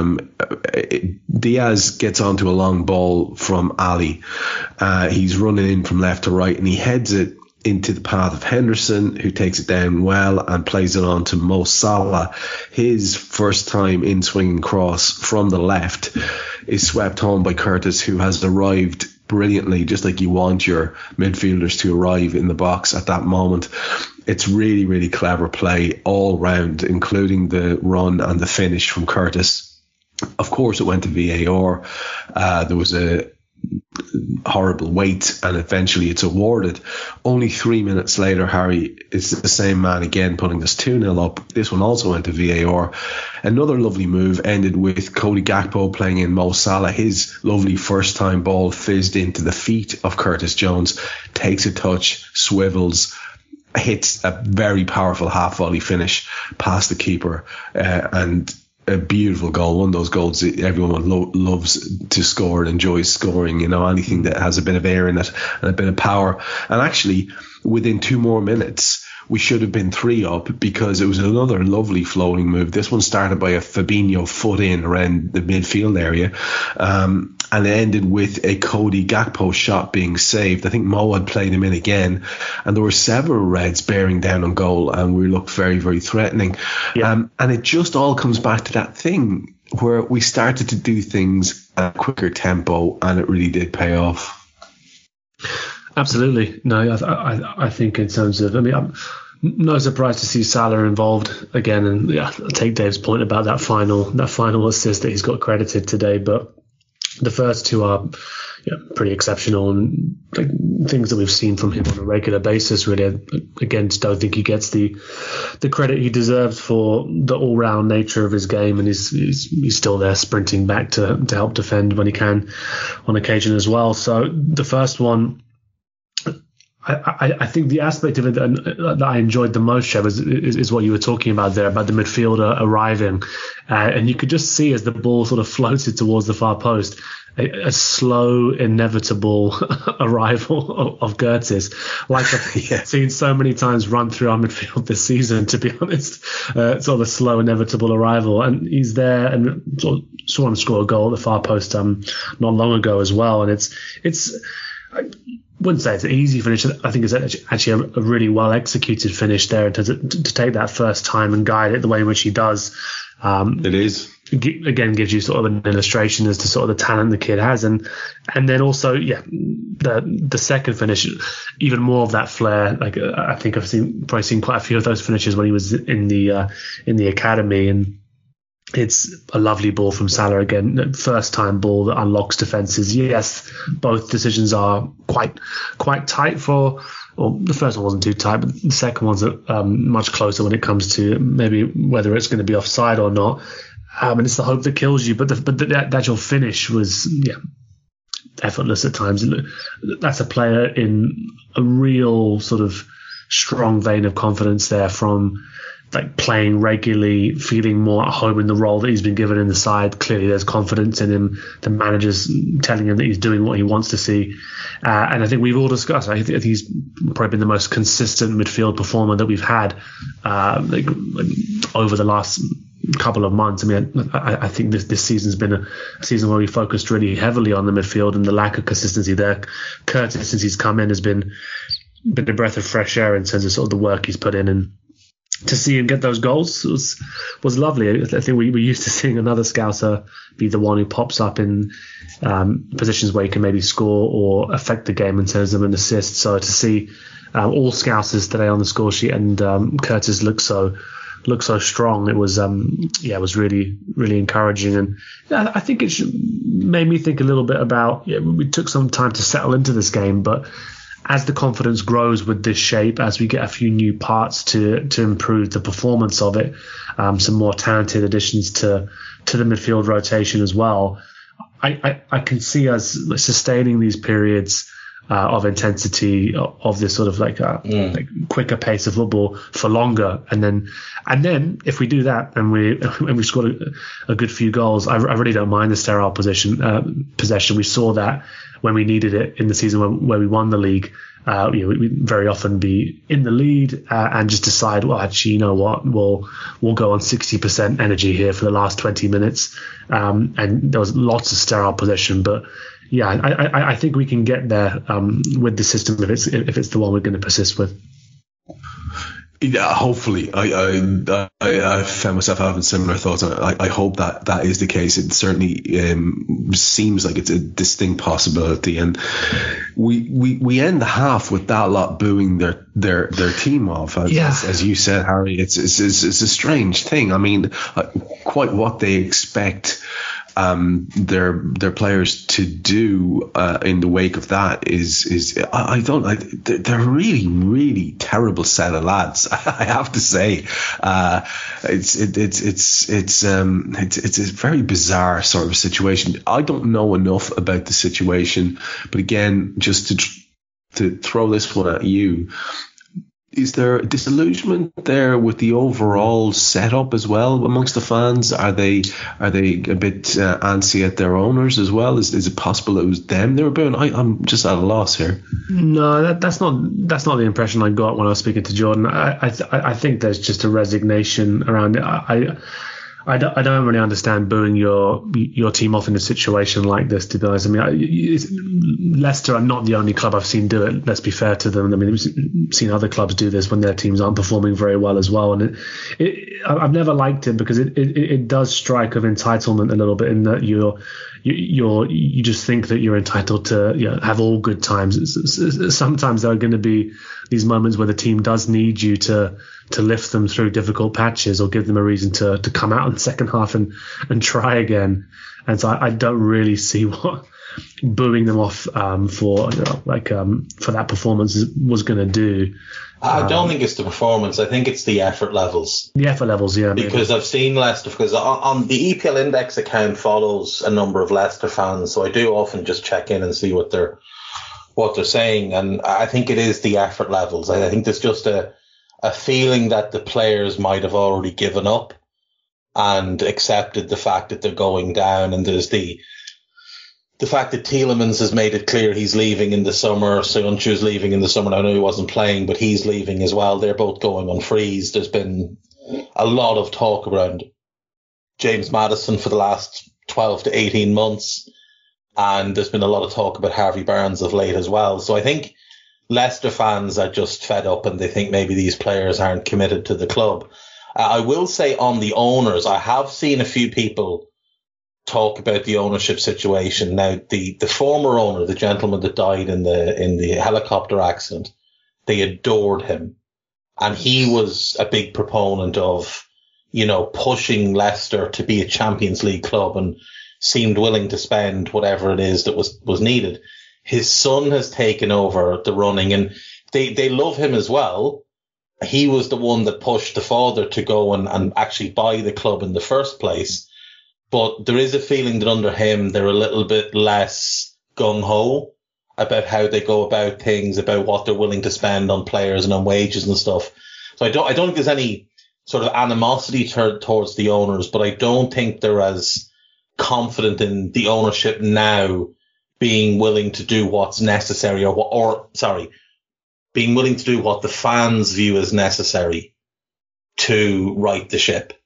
Diaz gets onto a long ball from Ali. He's running in from left to right, and he heads it into the path of Henderson, who takes it down well and plays it on to Mo Salah. His first time in swinging cross from the left is swept home by Curtis, who has arrived brilliantly, just like you want your midfielders to arrive in the box at that moment. It's really, really clever play all round, including the run and the finish from Curtis. Of course, it went to VAR. There was a horrible wait, and eventually it's awarded. Only 3 minutes later, Harry, is the same man again putting us 2-0 up. This one also went to VAR. Another lovely move ended with Cody Gakpo playing in Mo Salah. His lovely first time ball fizzed into the feet of Curtis Jones, takes a touch, swivels, hits a very powerful half volley finish past the keeper, and a beautiful goal. One of those goals that everyone loves to score and enjoys scoring. You know, anything that has a bit of air in it and a bit of power. And actually, within 2 more minutes, we should have been 3 up, because it was another lovely floating move. This one started by a Fabinho foot in around the midfield area, and it ended with a Cody Gakpo shot being saved. I think Mo had played him in again, and there were several Reds bearing down on goal, and we looked very, very threatening. Yeah. And it just all comes back to that thing where we started to do things at a quicker tempo, and it really did pay off. Absolutely. No, I think in terms of, I mean, I'm no surprised to see Salah involved again, and yeah, I take Dave's point about that final assist that he's got credited today, but the first 2 are pretty exceptional, and things that we've seen from him on a regular basis. Really, again, just don't think he gets the credit he deserves for the all-round nature of his game, and he's still there sprinting back to help defend when he can on occasion as well. So the first one, I think the aspect of it that I enjoyed the most, Trev, is what you were talking about there, about the midfielder arriving. And you could just see as the ball sort of floated towards the far post, a slow, inevitable arrival of Curtis. Like I've seen so many times run through our midfield this season, to be honest. Sort of a slow, inevitable arrival. And he's there, and sort of saw him score a goal at the far post not long ago as well. And it's I wouldn't say it's an easy finish. I think it's actually a really well executed finish there to take that first time and guide it the way in which he does. It is. Again, gives you sort of an illustration as to sort of the talent the kid has, and then also the second finish, even more of that flair. Like I think I've probably seen quite a few of those finishes when he was in the academy, and it's a lovely ball from Salah again. First time ball that unlocks defenses. Yes, both decisions are quite tight or the first one wasn't too tight, but the second one's much closer when it comes to maybe whether it's going to be offside or not. And it's the hope that kills you. But the actual finish was effortless at times. That's a player in a real sort of strong vein of confidence there, from like playing regularly, feeling more at home in the role that he's been given in the side. Clearly there's confidence in him. The manager's telling him that he's doing what he wants to see. And I think we've all discussed, I think he's probably been the most consistent midfield performer that we've had over the last couple of months. I mean, I think this season's been a season where we focused really heavily on the midfield and the lack of consistency there. Curtis, since he's come in, has been a breath of fresh air in terms of sort of the work he's put in, and to see him get those goals was lovely. I think we're used to seeing another Scouser be the one who pops up in positions where he can maybe score or affect the game in terms of an assist. So to see all Scousers today on the score sheet and Curtis look so strong, it was really, really encouraging. And I think it made me think a little bit about, we took some time to settle into this game, but as the confidence grows with this shape, as we get a few new parts to improve the performance of it, some more talented additions to the midfield rotation as well, I can see us sustaining these periods of intensity, of this sort of like quicker pace of football for longer, and then if we do that and we score a good few goals, I really don't mind the sterile possession. We saw that when we needed it in the season where we won the league. We very often be in the lead and just decide, well, actually, you know what, we'll go on 60% energy here for the last 20 minutes, and there was lots of sterile possession, but. Yeah, I think we can get there with the system if it's the one we're going to persist with. Yeah, hopefully. I found myself having similar thoughts. I hope that is the case. It certainly seems like it's a distinct possibility. And we end the half with that lot booing their team off. As you said, Harry, it's a strange thing. I mean, quite what they expect their players to do in the wake of that is they're really, really terrible set of lads. I have to say, it's a very bizarre sort of situation. I don't know enough about the situation, but again, just to throw this one at you. Is there disillusionment there with the overall setup as well amongst the fans? Are they a bit antsy at their owners as well? Is it possible it was them they were booing? I'm just at a loss here. No, that's not the impression I got when I was speaking to Jordan. I think there's just a resignation around it. I don't really understand booing your team off in a situation like this, to be honest. I mean, Leicester are not the only club I've seen do it. Let's be fair to them. I mean, we've seen other clubs do this when their teams aren't performing very well as well. And I've never liked it because it does strike of entitlement a little bit, in that you just think that you're entitled to have all good times. Sometimes there are going to be these moments where the team does need you to lift them through difficult patches or give them a reason to come out in the second half and try again. And so I don't really see booing them off for that performance was going to do. I don't think it's the performance. I think it's the effort levels. The effort levels, yeah. Because maybe. I've seen Leicester, because on the EPL Index account follows a number of Leicester fans, so I do often just check in and see what they're saying, and I think it is the effort levels. I think there's just a feeling that the players might have already given up and accepted the fact that they're going down, and there's the fact that Tielemans has made it clear he's leaving in the summer. Söyüncü's leaving in the summer. I know he wasn't playing, but he's leaving as well. They're both going on freeze. There's been a lot of talk around James Maddison for the last 12 to 18 months. And there's been a lot of talk about Harvey Barnes of late as well. So I think Leicester fans are just fed up and they think maybe these players aren't committed to the club. I will say on the owners, I have seen a few people talk about the ownership situation. Now, the former owner, the gentleman that died in the helicopter accident, they adored him. And he was a big proponent of, pushing Leicester to be a Champions League club and seemed willing to spend whatever it is that was needed. His son has taken over the running and they love him as well. He was the one that pushed the father to go and actually buy the club in the first place. But there is a feeling that under him, they're a little bit less gung-ho about how they go about things, about what they're willing to spend on players and on wages and stuff. So I don't think there's any sort of animosity towards the owners, but I don't think they're as confident in the ownership now being willing to do what's necessary being willing to do what the fans view as necessary to right the ship.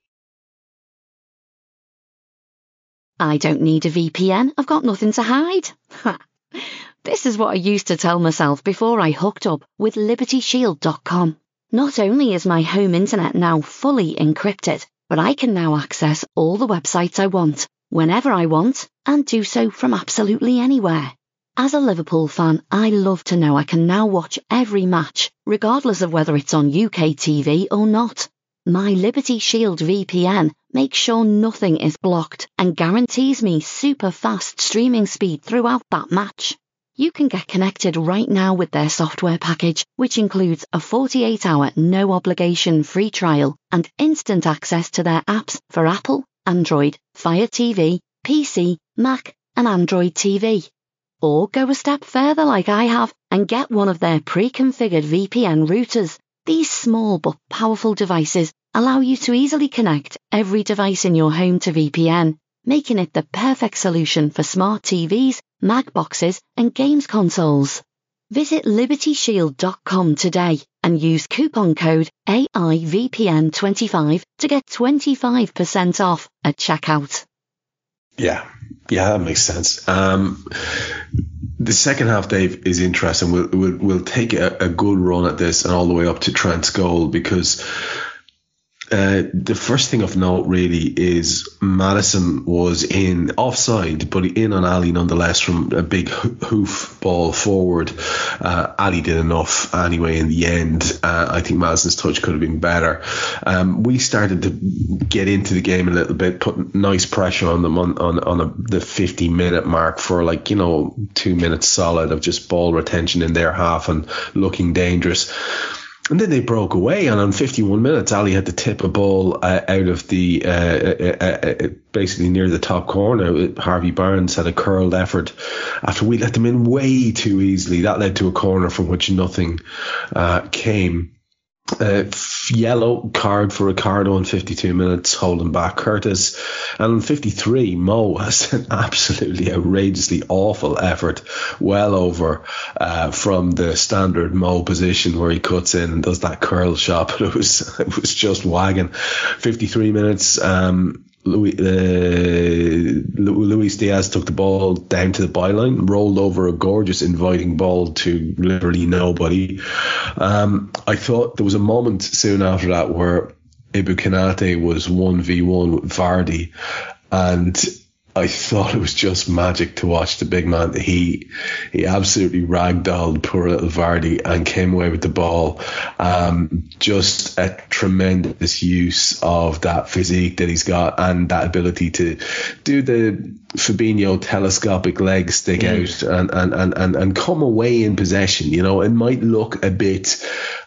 I don't need a VPN. I've got nothing to hide. This is what I used to tell myself before I hooked up with LibertyShield.com. Not only is my home internet now fully encrypted, but I can now access all the websites I want, whenever I want, and do so from absolutely anywhere. As a Liverpool fan, I love to know I can now watch every match, regardless of whether it's on UK TV or not. My Liberty Shield VPN makes sure nothing is blocked and guarantees me super fast streaming speed throughout that match. You can get connected right now with their software package, which includes a 48-hour no-obligation free trial and instant access to their apps for Apple, Android, Fire TV, PC, Mac and Android TV. Or go a step further like I have and get one of their pre-configured VPN routers. These small but powerful devices allow you to easily connect every device in your home to VPN, making it the perfect solution for smart TVs, Mac boxes and games consoles. Visit LibertyShield.com today and use coupon code AIVPN25 to get 25% off at checkout. Yeah, that makes sense. The second half, Dave, is interesting. We'll take a good run at this and all the way up to Trent's goal, because the first thing of note really is Maddison was in offside, but in on Ali nonetheless from a big hoof ball forward. Ali did enough anyway in the end. I think Maddison's touch could have been better. We started to get into the game a little bit, put nice pressure on them on the 50-minute mark for 2 minutes solid of just ball retention in their half and looking dangerous. And then they broke away, and on 51 minutes, Ali had to tip a ball out of the basically near the top corner. Harvey Barnes had a curled effort after we let them in way too easily. That led to a corner from which nothing came. Yellow card for Ricardo in 52 minutes, holding back Curtis. And in 53, Mo has an absolutely outrageously awful effort, well over from the standard Mo position where he cuts in and does that curl shot. But it was just wagging. 53 minutes. Luis Diaz took the ball down to the byline, rolled over a gorgeous inviting ball to literally nobody. I thought there was a moment soon after that where Ibu Konate was 1v1 with Vardy, and I thought it was just magic to watch the big man. He absolutely ragdolled poor little Vardy and came away with the ball. Just a tremendous use of that physique that he's got and that ability to do the Fabinho telescopic leg stick out and come away in possession. You know, it might look a bit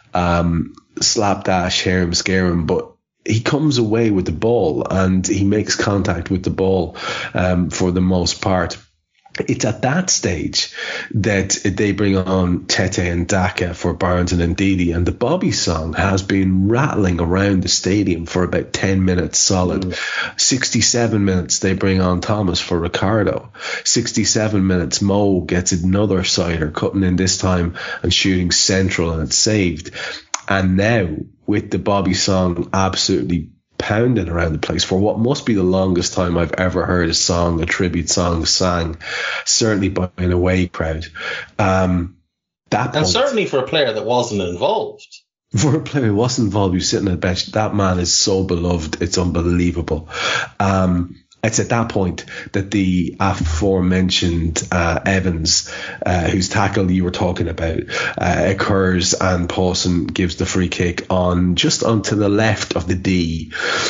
slapdash, harem scarum, but he comes away with the ball and he makes contact with the ball for the most part. It's at that stage that they bring on Tete and Daka for Barnes and Ndidi, and the Bobby song has been rattling around the stadium for about 10 minutes solid. 67 minutes they bring on Thomas for Ricardo. 67 minutes Mo gets another sider, cutting in this time and shooting central, and it's saved. And now, with the Bobby song absolutely pounding around the place for what must be the longest time I've ever heard a tribute song sang, certainly by an away crowd. Certainly for a player that wasn't involved. For a player who wasn't involved, who's sitting on the bench, that man is so beloved. It's unbelievable. It's at that point that the aforementioned Evans, whose tackle you were talking about, occurs, and Pawson gives the free kick on just onto the left of the D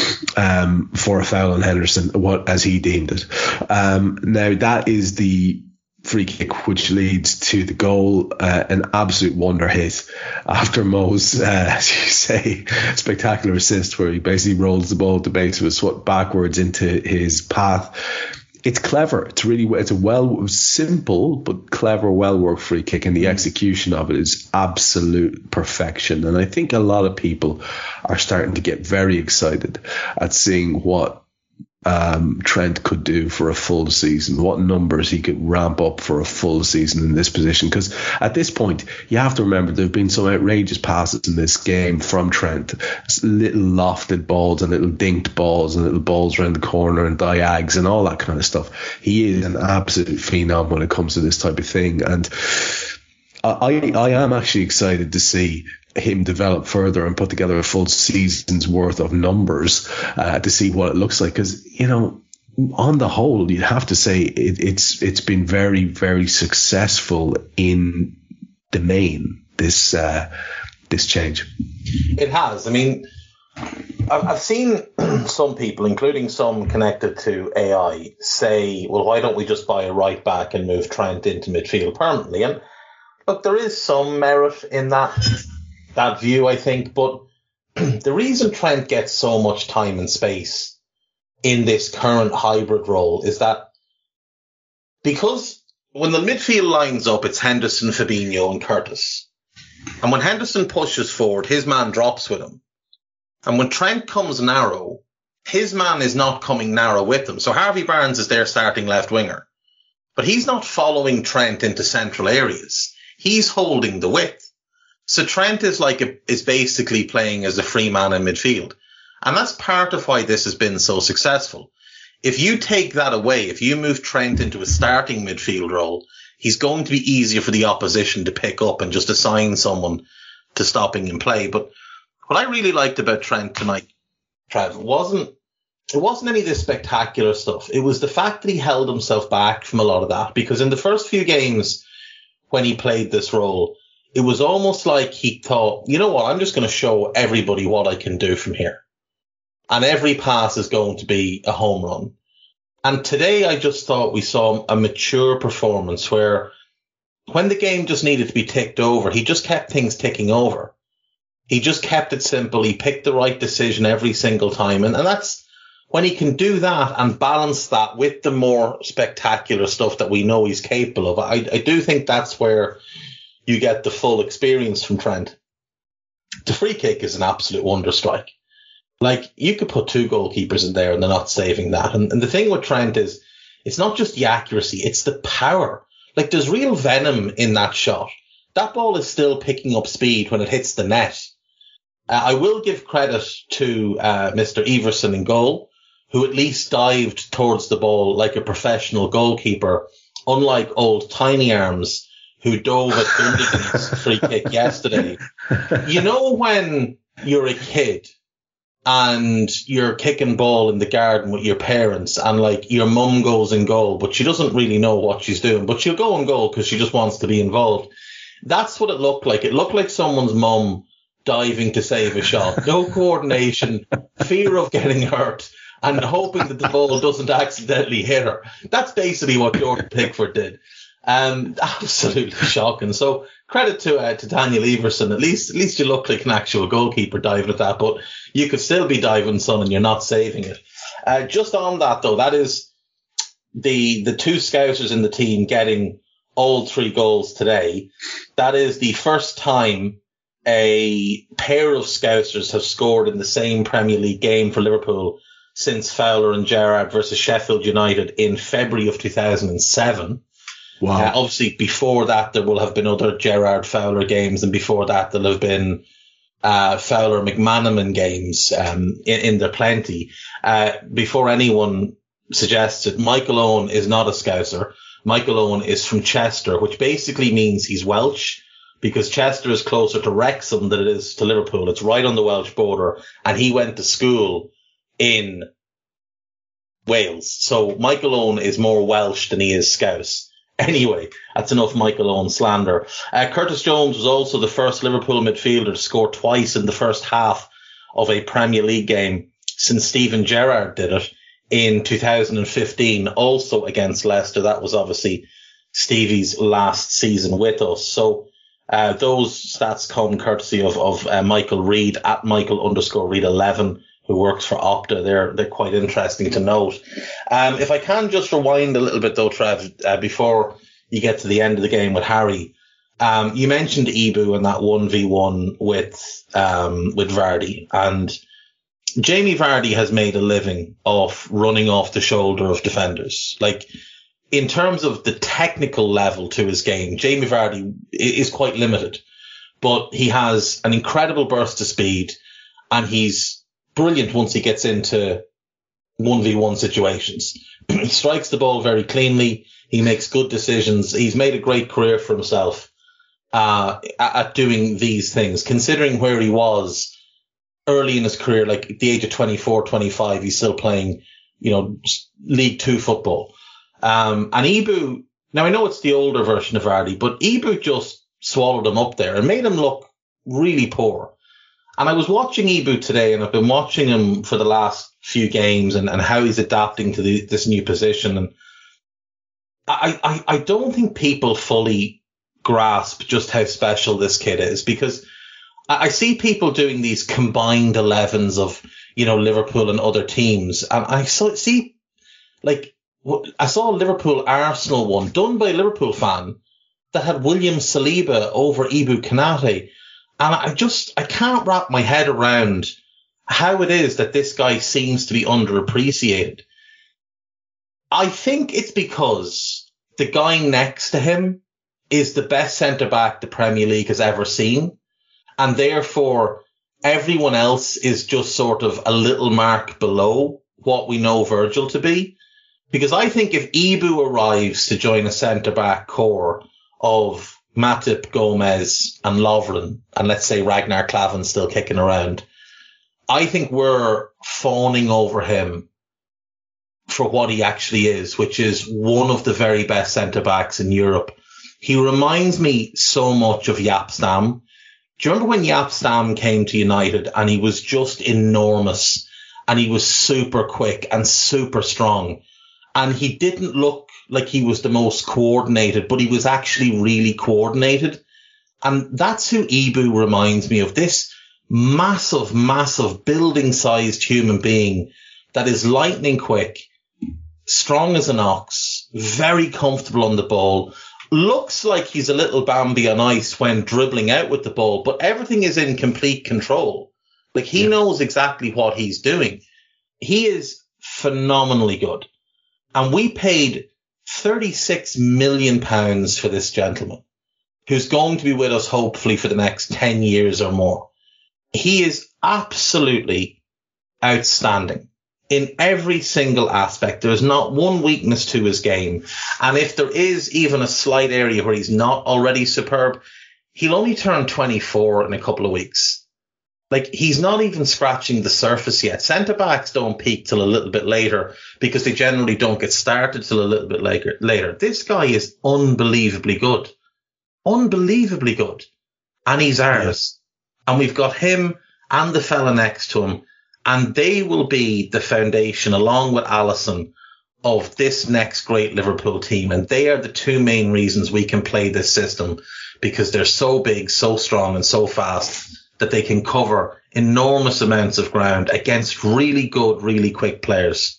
for a foul on Henderson, as he deemed it. Now that is the free kick which leads to the goal, an absolute wonder hit after Mo's, as you say, spectacular assist where he basically rolls the ball at the base of his foot backwards into his path. It's clever. It's a simple but clever, well-worked free kick, and the execution of it is absolute perfection. And I think a lot of people are starting to get very excited at seeing what Trent could do for a full season, what numbers he could ramp up for a full season in this position. Because at this point, you have to remember there have been some outrageous passes in this game from Trent, little lofted balls and little dinked balls and little balls around the corner and diags and all that kind of stuff. He is an absolute phenom when it comes to this type of thing, and I am actually excited to see him develop further and put together a full season's worth of numbers to see what it looks like. Because, you know, on the whole, you'd have to say it's been very, very successful in the main, this change. It has. I mean, I've seen some people, including some connected to AI, say, well, why don't we just buy a right back and move Trent into midfield permanently? And look, there is some merit in that view, I think, but the reason Trent gets so much time and space in this current hybrid role is that because when the midfield lines up, it's Henderson, Fabinho and Curtis. And when Henderson pushes forward, his man drops with him. And when Trent comes narrow, his man is not coming narrow with him. So Harvey Barnes is their starting left winger. But he's not following Trent into central areas. He's holding the width. So Trent is basically playing as a free man in midfield. And that's part of why this has been so successful. If you take that away, if you move Trent into a starting midfield role, he's going to be easier for the opposition to pick up and just assign someone to stopping him play. But what I really liked about Trent tonight, Trev, it wasn't any of this spectacular stuff. It was the fact that he held himself back from a lot of that, because in the first few games when he played this role, it was almost like he thought, you know what, I'm just going to show everybody what I can do from here. And every pass is going to be a home run. And today I just thought we saw a mature performance where when the game just needed to be ticked over, he just kept things ticking over. He just kept it simple. He picked the right decision every single time. And that's when he can do that and balance that with the more spectacular stuff that we know he's capable of. I do think that's where you get the full experience from Trent. The free kick is an absolute wonder strike. Like, you could put two goalkeepers in there and they're not saving that. And the thing with Trent is, it's not just the accuracy, it's the power. Like, there's real venom in that shot. That ball is still picking up speed when it hits the net. I will give credit to Mr. Everson in goal, who at least dived towards the ball like a professional goalkeeper, unlike old Tiny Arms, who dove at Gundogan's free kick yesterday. You know when you're a kid and you're kicking ball in the garden with your parents, and like your mum goes in goal, but she doesn't really know what she's doing, but she'll go in goal because she just wants to be involved. That's what it looked like. It looked like someone's mum diving to save a shot. No coordination, fear of getting hurt, and hoping that the ball doesn't accidentally hit her. That's basically what Jordan Pickford did. Absolutely shocking. So credit to Daniel Everson. At least you look like an actual goalkeeper diving at that, but you could still be diving, son, and you're not saving it. Just on that though, that is the two Scousers in the team getting all 3 goals today. That is the first time a pair of Scousers have scored in the same Premier League game for Liverpool since Fowler and Gerrard versus Sheffield United in February of 2007. Wow. Obviously, before that, there will have been other Gerrard-Fowler games, and before that, there'll have been Fowler-McManaman games in there plenty. Before anyone suggests it, Michael Owen is not a Scouser. Michael Owen is from Chester, which basically means he's Welsh, because Chester is closer to Wrexham than it is to Liverpool. It's right on the Welsh border, and he went to school in Wales. So Michael Owen is more Welsh than he is Scouse. Anyway, that's enough Michael Owen slander. Curtis Jones was also the first Liverpool midfielder to score twice in the first half of a Premier League game since Steven Gerrard did it in 2015, also against Leicester. That was obviously Stevie's last season with us. So those stats come courtesy of Michael Reid at Michael_Reid 11, who works for Opta. They're quite interesting to note. If I can just rewind a little bit though, Trev, before you get to the end of the game with Harry, you mentioned Ibu and that 1v1 with Vardy, and Jamie Vardy has made a living off running off the shoulder of defenders. Like, in terms of the technical level to his game, Jamie Vardy is quite limited, but he has an incredible burst of speed, and he's brilliant once he gets into 1v1 situations. He strikes the ball very cleanly. He makes good decisions. He's made a great career for himself at doing these things, considering where he was early in his career, like at the age of 24, 25, he's still playing, League 2 football. And Ibu, now I know it's the older version of Vardy, but Ibu just swallowed him up there and made him look really poor. And I was watching Ibu today, and I've been watching him for the last few games and how he's adapting to this new position. And I don't think people fully grasp just how special this kid is, because I see people doing these combined 11s of, Liverpool and other teams. And I saw a Liverpool Arsenal one done by a Liverpool fan that had William Saliba over Ibu Konate. And I can't wrap my head around how it is that this guy seems to be underappreciated. I think it's because the guy next to him is the best centre-back the Premier League has ever seen. And therefore, everyone else is just sort of a little mark below what we know Virgil to be. Because I think if Ibu arrives to join a centre-back core of Matip, Gomez and Lovren, and let's say Ragnar Klavan's still kicking around, I think we're fawning over him for what he actually is, which is one of the very best centre-backs in Europe. He reminds me so much of Jaap Stam. Do you remember when Jaap Stam came to United and he was just enormous and he was super quick and super strong, and he didn't look like he was the most coordinated, but he was actually really coordinated. And that's who Ibu reminds me of, this massive, massive building-sized human being that is lightning quick, strong as an ox, very comfortable on the ball, looks like he's a little Bambi on ice when dribbling out with the ball, but everything is in complete control. Like, he knows exactly what he's doing. He is phenomenally good. And we paid £36 million for this gentleman, who's going to be with us hopefully for the next 10 years or more. He is absolutely outstanding in every single aspect. There is not one weakness to his game. And if there is even a slight area where he's not already superb, he'll only turn 24 in a couple of weeks. Like, he's not even scratching the surface yet. Centre-backs don't peak till a little bit later because they generally don't get started till a little bit later. This guy is unbelievably good. Unbelievably good. And he's ours. And we've got him and the fella next to him. And they will be the foundation, along with Alisson, of this next great Liverpool team. And they are the two main reasons we can play this system, because they're so big, so strong, and so fast that they can cover enormous amounts of ground against really good, really quick players.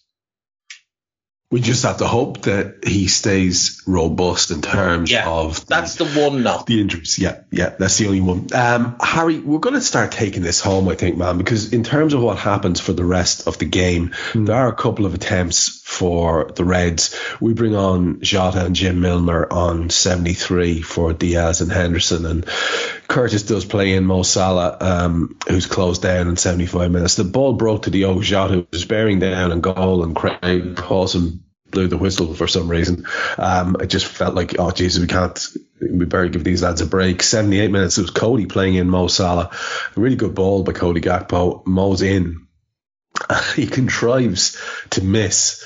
We just have to hope that he stays robust in terms of that's the one knock. The injuries. Yeah, that's the only one. Harry, we're going to start taking this home, I think, man, because in terms of what happens for the rest of the game, there are a couple of attempts for the Reds. We bring on Jota and Jim Milner on 73 for Diaz and Henderson, and Curtis does play in Mo Salah, who's closed down in 75 minutes. The ball broke to Diogo Jota, who was bearing down and goal, and Craig Pawson blew the whistle for some reason. It just felt like, oh Jesus, we better give these lads a break. 78 minutes, it was Cody playing in Mo Salah. A really good ball by Cody Gakpo. Mo's in. He contrives to miss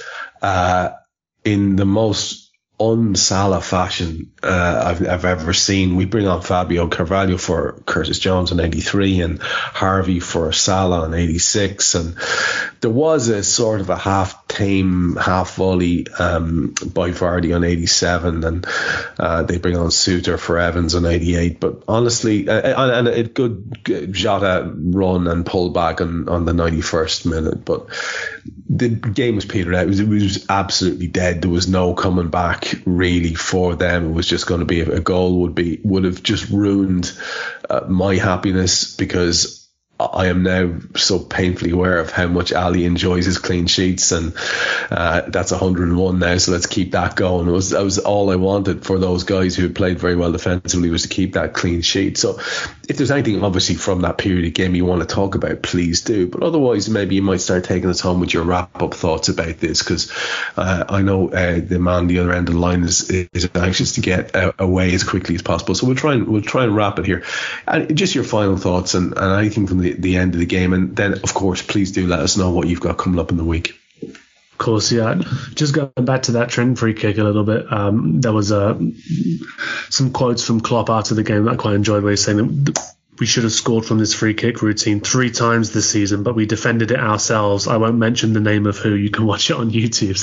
in the most un-Salah fashion I've ever seen. We bring on Fabio Carvalho for Curtis Jones on 83 and Harvey for Salah on 86, and there was a sort of a half-tame, half-volley by Vardy on 87, and they bring on Suter for Evans on 88. But honestly, and a good Jota run and pull back on the 91st minute, but the game was petered out. It was absolutely dead. There was no coming back really for them. It was just going to be a goal would have just ruined my happiness, because I am now so painfully aware of how much Ali enjoys his clean sheets, and that's 101 now, so let's keep that going. That was all I wanted for those guys who had played very well defensively, was to keep that clean sheet. So if there's anything obviously from that period of game you want to talk about, please do, but otherwise maybe you might start taking us home with your wrap-up thoughts about this, because I know the man on the other end of the line is anxious to get away as quickly as possible, so we'll try and wrap it here. And just your final thoughts and anything from the end of the game, and then of course please do let us know what you've got coming up in the week. Of course, yeah. Just going back to that Trent free kick a little bit, there was some quotes from Klopp after the game that I quite enjoyed, where he's saying that we should have scored from this free kick routine 3 times this season, but we defended it ourselves. I won't mention the name of who. You can watch it on YouTube.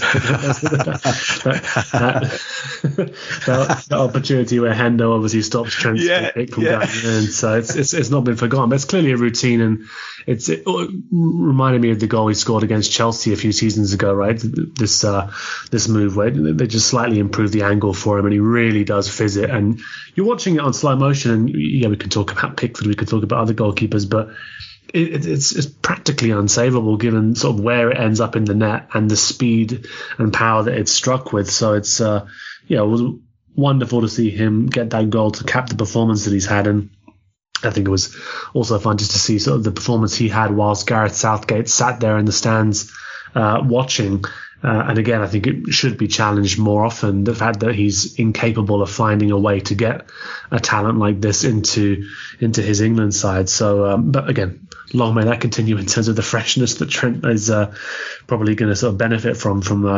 that opportunity where Hendo obviously stops Trent's free kick from going in. So it's not been forgotten. But it's clearly a routine, and it reminded me of the goal he scored against Chelsea a few seasons ago, right? This move where they just slightly improved the angle for him, and he really does fizz it. And you're watching it on slow motion, and we could talk about Pickford, we could talk about other goalkeepers, but it's practically unsavable given sort of where it ends up in the net and the speed and power that it's struck with. So it's it was wonderful to see him get that goal to cap the performance that he's had, and I think it was also fun just to see sort of the performance he had whilst Gareth Southgate sat there in the stands watching. And again, I think it should be challenged more often, the fact that he's incapable of finding a way to get a talent like this into his England side. So, but again, long may that continue in terms of the freshness that Trent is probably going to sort of benefit from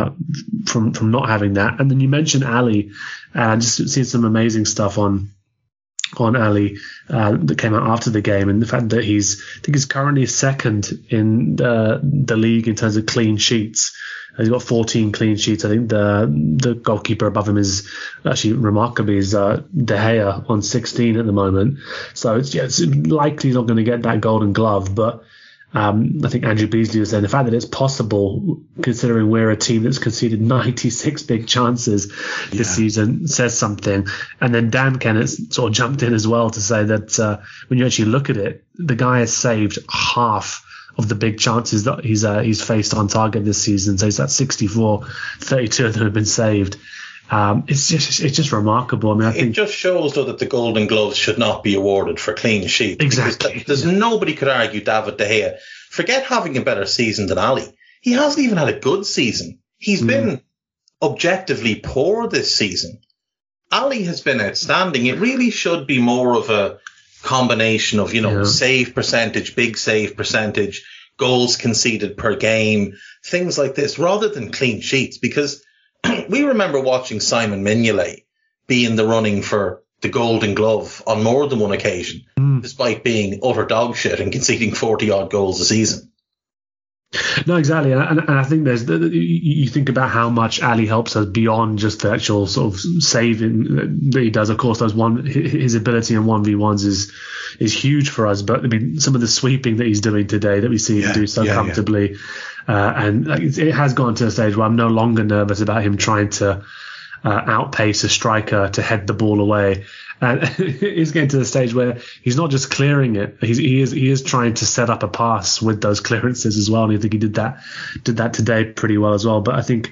not having that. And then you mentioned Ali, and just seeing some amazing stuff on Ali that came out after the game, and the fact that I think he's currently second in the league in terms of clean sheets. He's got 14 clean sheets. I think the goalkeeper above him is actually remarkably is De Gea on 16 at the moment. So it's likely he's not going to get that Golden Glove, but I think Andrew Beasley was saying the fact that it's possible, considering we're a team that's conceded 96 big chances this season, says something. And then Dan Kennett sort of jumped in as well to say that when you actually look at it, the guy has saved half of the big chances that he's faced on target this season. So he's at 64, 32 of them have been saved. It's just remarkable. I mean, I think it just shows though that the Golden Gloves should not be awarded for clean sheet. Exactly. There's nobody could argue David De Gea. Forget having a better season than Ali. He hasn't even had a good season. He's been objectively poor this season. Ali has been outstanding. It really should be more of a combination of, save percentage, big save percentage, goals conceded per game, things like this, rather than clean sheets. Because we remember watching Simon Mignolet be in the running for the Golden Glove on more than one occasion, despite being utter dog shit and conceding 40-odd goals a season. No, exactly, and I think you think about how much Ali helps us beyond just the actual sort of saving that he does. Of course, his ability in 1v1s is huge for us. But I mean, some of the sweeping that he's doing today that we see him do so comfortably, and it has gone to a stage where I'm no longer nervous about him trying to outpace a striker to head the ball away. And he's getting to the stage where he's not just clearing it; he is trying to set up a pass with those clearances as well. And I think he did that today pretty well as well. But I think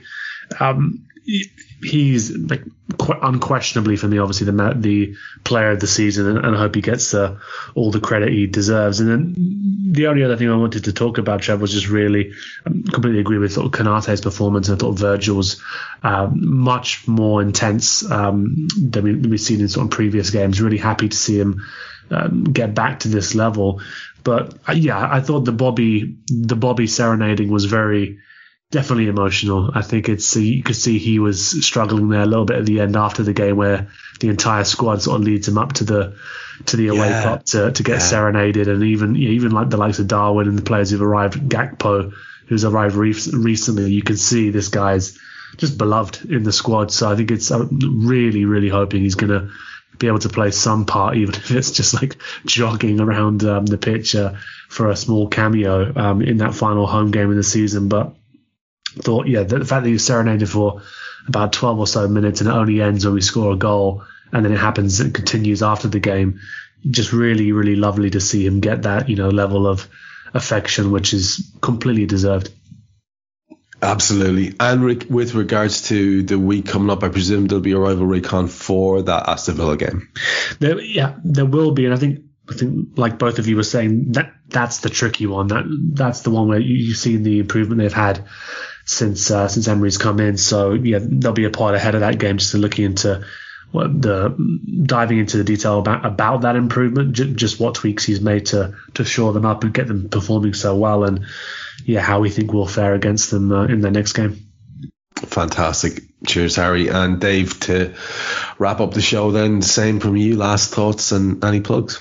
he's unquestionably for me, obviously the player of the season, and I hope he gets all the credit he deserves. And then the only other thing I wanted to talk about, Trev, was just really completely agree with sort of Konaté's performance, and I thought Virgil's much more intense than we've seen in sort of previous games. Really happy to see him get back to this level. But I thought the Bobby serenading was definitely emotional. I think you could see he was struggling there a little bit at the end after the game, where the entire squad sort of leads him up to the away prop to get serenaded, and even like the likes of Darwin and the players who've arrived, Gakpo, who's arrived recently, you can see this guy's just beloved in the squad. So I think I'm really, really hoping he's going to be able to play some part, even if it's just like jogging around the pitch for a small cameo in that final home game of the season. But thought, the fact that he serenaded for about 12 or so minutes and it only ends when we score a goal, and then it happens and continues after the game, just really, really lovely to see him get that, level of affection, which is completely deserved. Absolutely. And with regards to the week coming up, I presume there'll be a rivalry con for that Aston Villa game. There will be, and I think like both of you were saying, that's the tricky one. That's the one where you've seen the improvement they've had since Emery's come in. So there'll be a part ahead of that game just looking into diving into the detail about that improvement, just what tweaks he's made to shore them up and get them performing so well, and how we think we'll fare against them in their next game. Fantastic. Cheers, Harry. And Dave, to wrap up the show then, same from you, last thoughts and any plugs?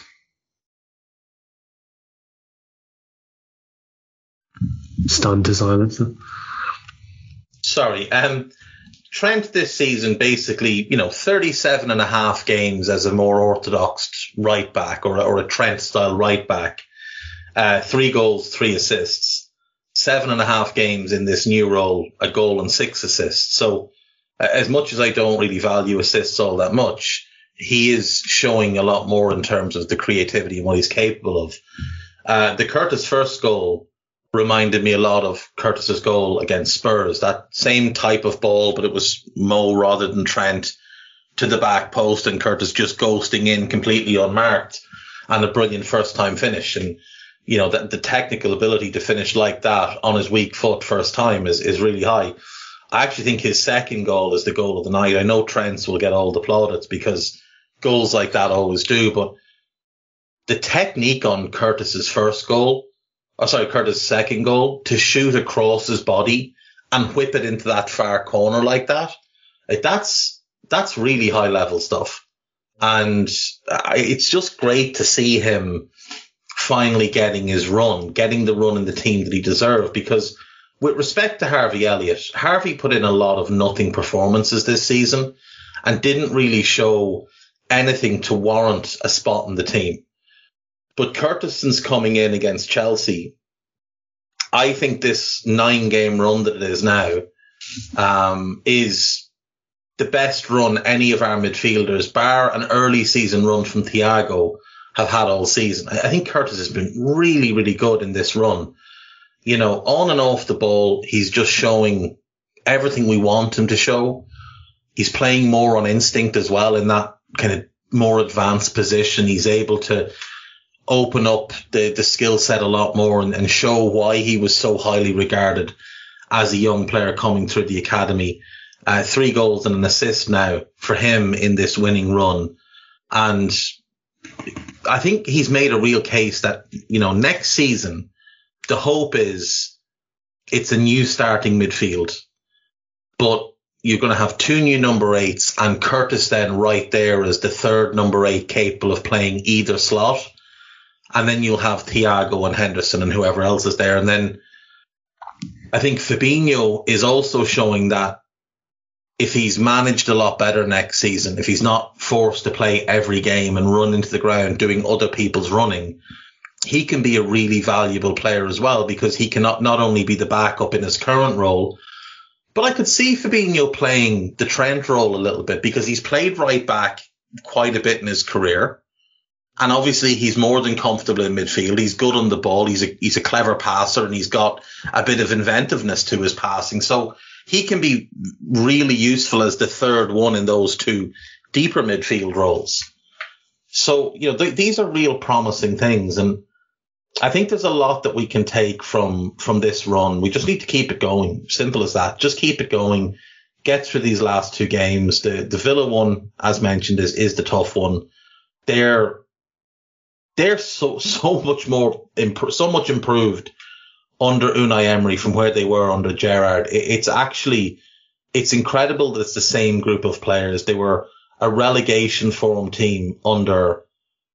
Stunned to silence. Sorry. Trent this season, basically, 37 and a half games as a more orthodox right back or a Trent style right back. 3 goals, 3 assists. 7.5 games in this new role, a goal and 6 assists. So as much as I don't really value assists all that much, he is showing a lot more in terms of the creativity and what he's capable of. The Curtis first goal reminded me a lot of Curtis's goal against Spurs. That same type of ball, but it was Mo rather than Trent to the back post, and Curtis just ghosting in completely unmarked, and a brilliant first time finish. And the technical ability to finish like that on his weak foot first time is really high. I actually think his second goal is the goal of the night. I know Trent's will get all the plaudits because goals like that always do, but the technique on Curtis's second goal, to shoot across his body and whip it into that far corner like that, that's really high level stuff. And it's just great to see him finally getting the run in the team that he deserved, because with respect to Harvey Elliott, Harvey put in a lot of nothing performances this season and didn't really show anything to warrant a spot in the team. But Curtis, since coming in against Chelsea, I think this 9-game run that it is now is the best run any of our midfielders, bar an early season run from Thiago, have had all season. I think Curtis has been really, really good in this run. On and off the ball, he's just showing everything we want him to show. He's playing more on instinct as well in that kind of more advanced position. He's able to open up the skill set a lot more and show why he was so highly regarded as a young player coming through the academy. 3 goals and an assist now for him in this winning run. And I think he's made a real case that, next season, the hope is it's a new starting midfield, but you're going to have 2 new number 8s, and Curtis then right there as the third number 8 capable of playing either slot. And then you'll have Thiago and Henderson and whoever else is there. And then I think Fabinho is also showing that if he's managed a lot better next season, if he's not forced to play every game and run into the ground doing other people's running, he can be a really valuable player as well, because he can not only be the backup in his current role, but I could see Fabinho playing the Trent role a little bit, because he's played right back quite a bit in his career. And obviously he's more than comfortable in midfield. He's good on the ball. He's a clever passer, and he's got a bit of inventiveness to his passing. So he can be really useful as the third one in those 2 deeper midfield roles. So, these are real promising things. And I think there's a lot that we can take from this run. We just need to keep it going. Simple as that. Just keep it going. Get through these last 2 games. The Villa one, as mentioned, is the tough one. They're so much more, so much improved under Unai Emery from where they were under Gerrard. It's incredible that it's the same group of players. They were a relegation form team under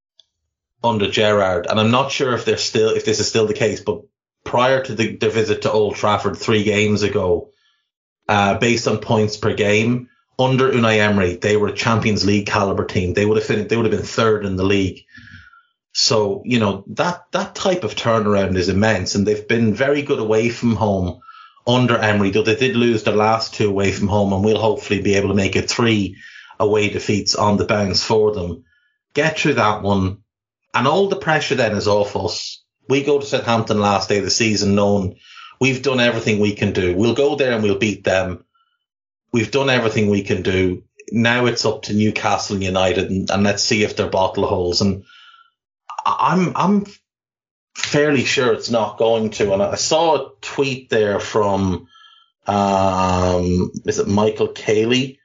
Gerrard, and I'm not sure if this is still the case, but prior to the visit to Old Trafford 3 games ago, based on points per game, under Unai Emery, they were a Champions League caliber team. They would have been third in the league. So, that type of turnaround is immense, and they've been very good away from home under Emery, though they did lose their last 2 away from home, and we'll hopefully be able to make it 3 away defeats on the bounce for them. Get through that one, and all the pressure then is off us. We go to Southampton last day of the season knowing we've done everything we can do. We'll go there and we'll beat them. We've done everything we can do. Now it's up to Newcastle United, and let's see if they're bottle holes. And I'm fairly sure it's not going to. And I saw a tweet there from, is it Michael Cayley?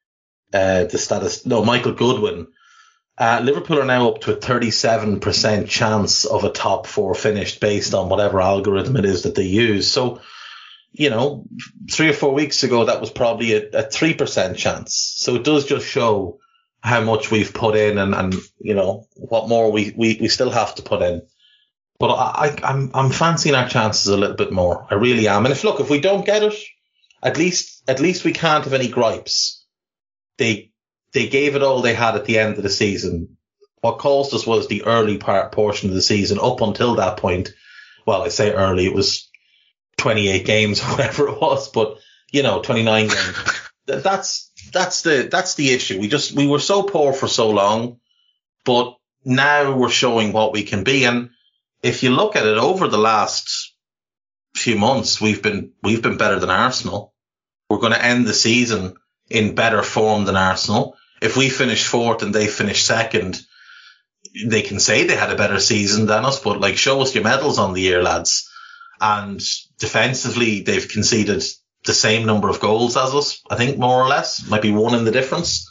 Michael Goodwin. Liverpool are now up to a 37% chance of a top 4 finish based on whatever algorithm it is that they use. So, 3 or 4 weeks ago, that was probably a 3% chance. So it does just show how much we've put in and what more we still have to put in. But I'm fancying our chances a little bit more. I really am. And if we don't get it, at least we can't have any gripes. They gave it all they had at the end of the season. What caused us was the early portion of the season. Up until that point, well, I say early, it was 28 games or whatever it was, but 29 games. That's the issue. We were so poor for so long, but now we're showing what we can be. And if you look at it over the last few months, we've been better than Arsenal. We're going to end the season in better form than Arsenal. If we finish 4th and they finish 2nd, they can say they had a better season than us, but show us your medals on the year, lads. And defensively, they've conceded the same number of goals as us, I think, more or less. Might be 1 in the difference.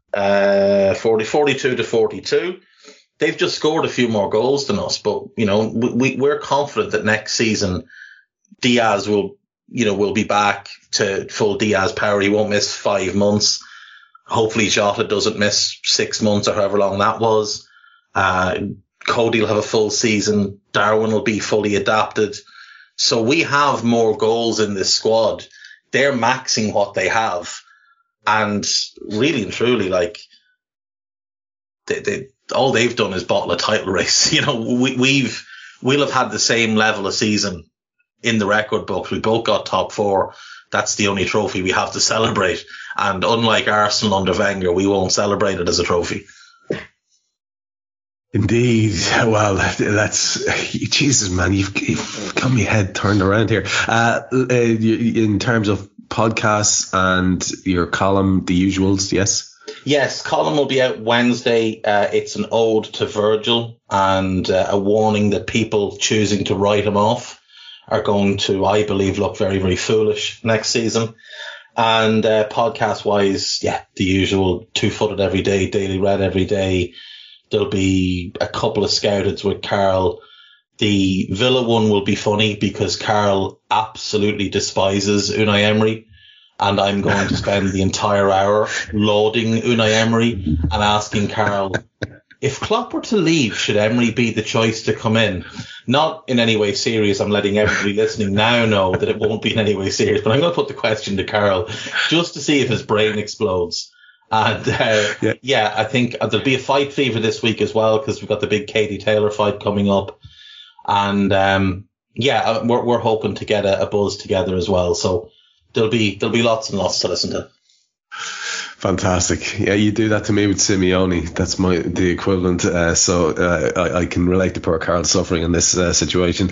42 to 42. They've just scored a few more goals than us, but, we're confident that next season Diaz will be back to full Diaz power. He won't miss 5 months. Hopefully Jota doesn't miss 6 months or however long that was. Cody will have a full season. Darwin will be fully adapted. So we have more goals in this squad. They're maxing what they have. And really and truly, all they've done is bottle a title race. We'll have had the same level of season in the record books. We both got top 4. That's the only trophy we have to celebrate. And unlike Arsenal under Wenger, we won't celebrate it as a trophy. Indeed. Well, that's Jesus, man. You've got me head turned around here. In terms of podcasts and your column, the usuals, yes? Yes, column will be out Wednesday. It's an ode to Virgil and a warning that people choosing to write him off are going to, I believe, look very, very foolish next season. And podcast-wise, the usual 2-footed every day, daily read every day. There'll be a couple of scouteds with Carl. The Villa one will be funny because Carl absolutely despises Unai Emery, and I'm going to spend the entire hour lauding Unai Emery and asking Carl, if Klopp were to leave, should Emery be the choice to come in? Not in any way serious. I'm letting everybody listening now know that it won't be in any way serious, but I'm going to put the question to Carl just to see if his brain explodes. And I think there'll be a fight fever this week as well, because we've got the big Katie Taylor fight coming up. And we're hoping to get a buzz together as well. So there'll be lots and lots to listen to. Fantastic. Yeah, you do that to me with Simeone. That's the equivalent. So I can relate to poor Carl suffering in this situation.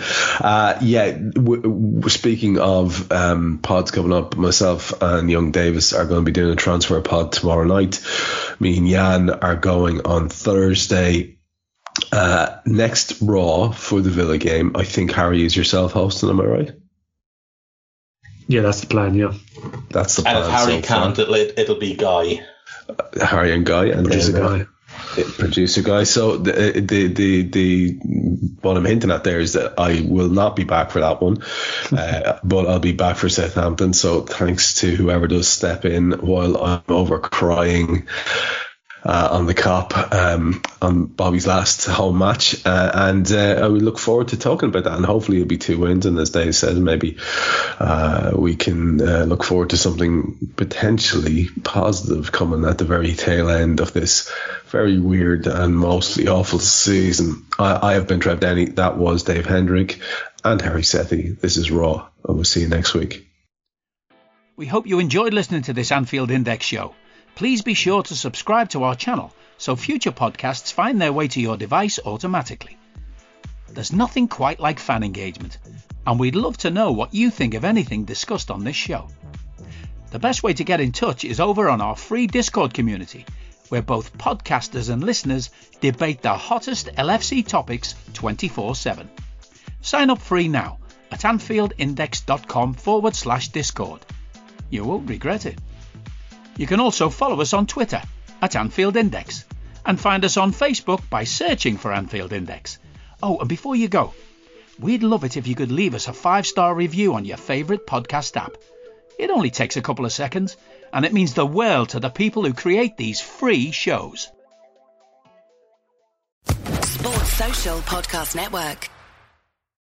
Speaking of pods coming up, myself and Young Davis are going to be doing a transfer pod tomorrow night. Me and Jan are going on Thursday. Next Raw for the Villa game, I think Harry is yourself hosting, am I right? Yeah, that's the plan, yeah. That's the plan. And if Harry can't, it'll be Guy. Harry and Guy. And producer Guy. So the what I'm hinting at there is that I will not be back for that one, but I'll be back for Southampton. So thanks to whoever does step in while I'm over crying on the Kop on Bobby's last home match, and I would look forward to talking about that, and hopefully it'll be 2 wins, and as Dave says, maybe we can look forward to something potentially positive coming at the very tail end of this very weird and mostly awful season. I have been Trev Denny, that was Dave Hendrick and Harry Sethi. This is Raw, and we'll see you next week. We hope you enjoyed listening to this Anfield Index show. Please be sure to subscribe to our channel so future podcasts find their way to your device automatically. There's nothing quite like fan engagement, and we'd love to know what you think of anything discussed on this show. The best way to get in touch is over on our free Discord community, where both podcasters and listeners debate the hottest LFC topics 24/7. Sign up free now at AnfieldIndex.com/Discord. You won't regret it. You can also follow us on Twitter at Anfield Index and find us on Facebook by searching for Anfield Index. Oh, and before you go, we'd love it if you could leave us a 5-star review on your favourite podcast app. It only takes a couple of seconds, and it means the world to the people who create these free shows. Sports Social Podcast Network.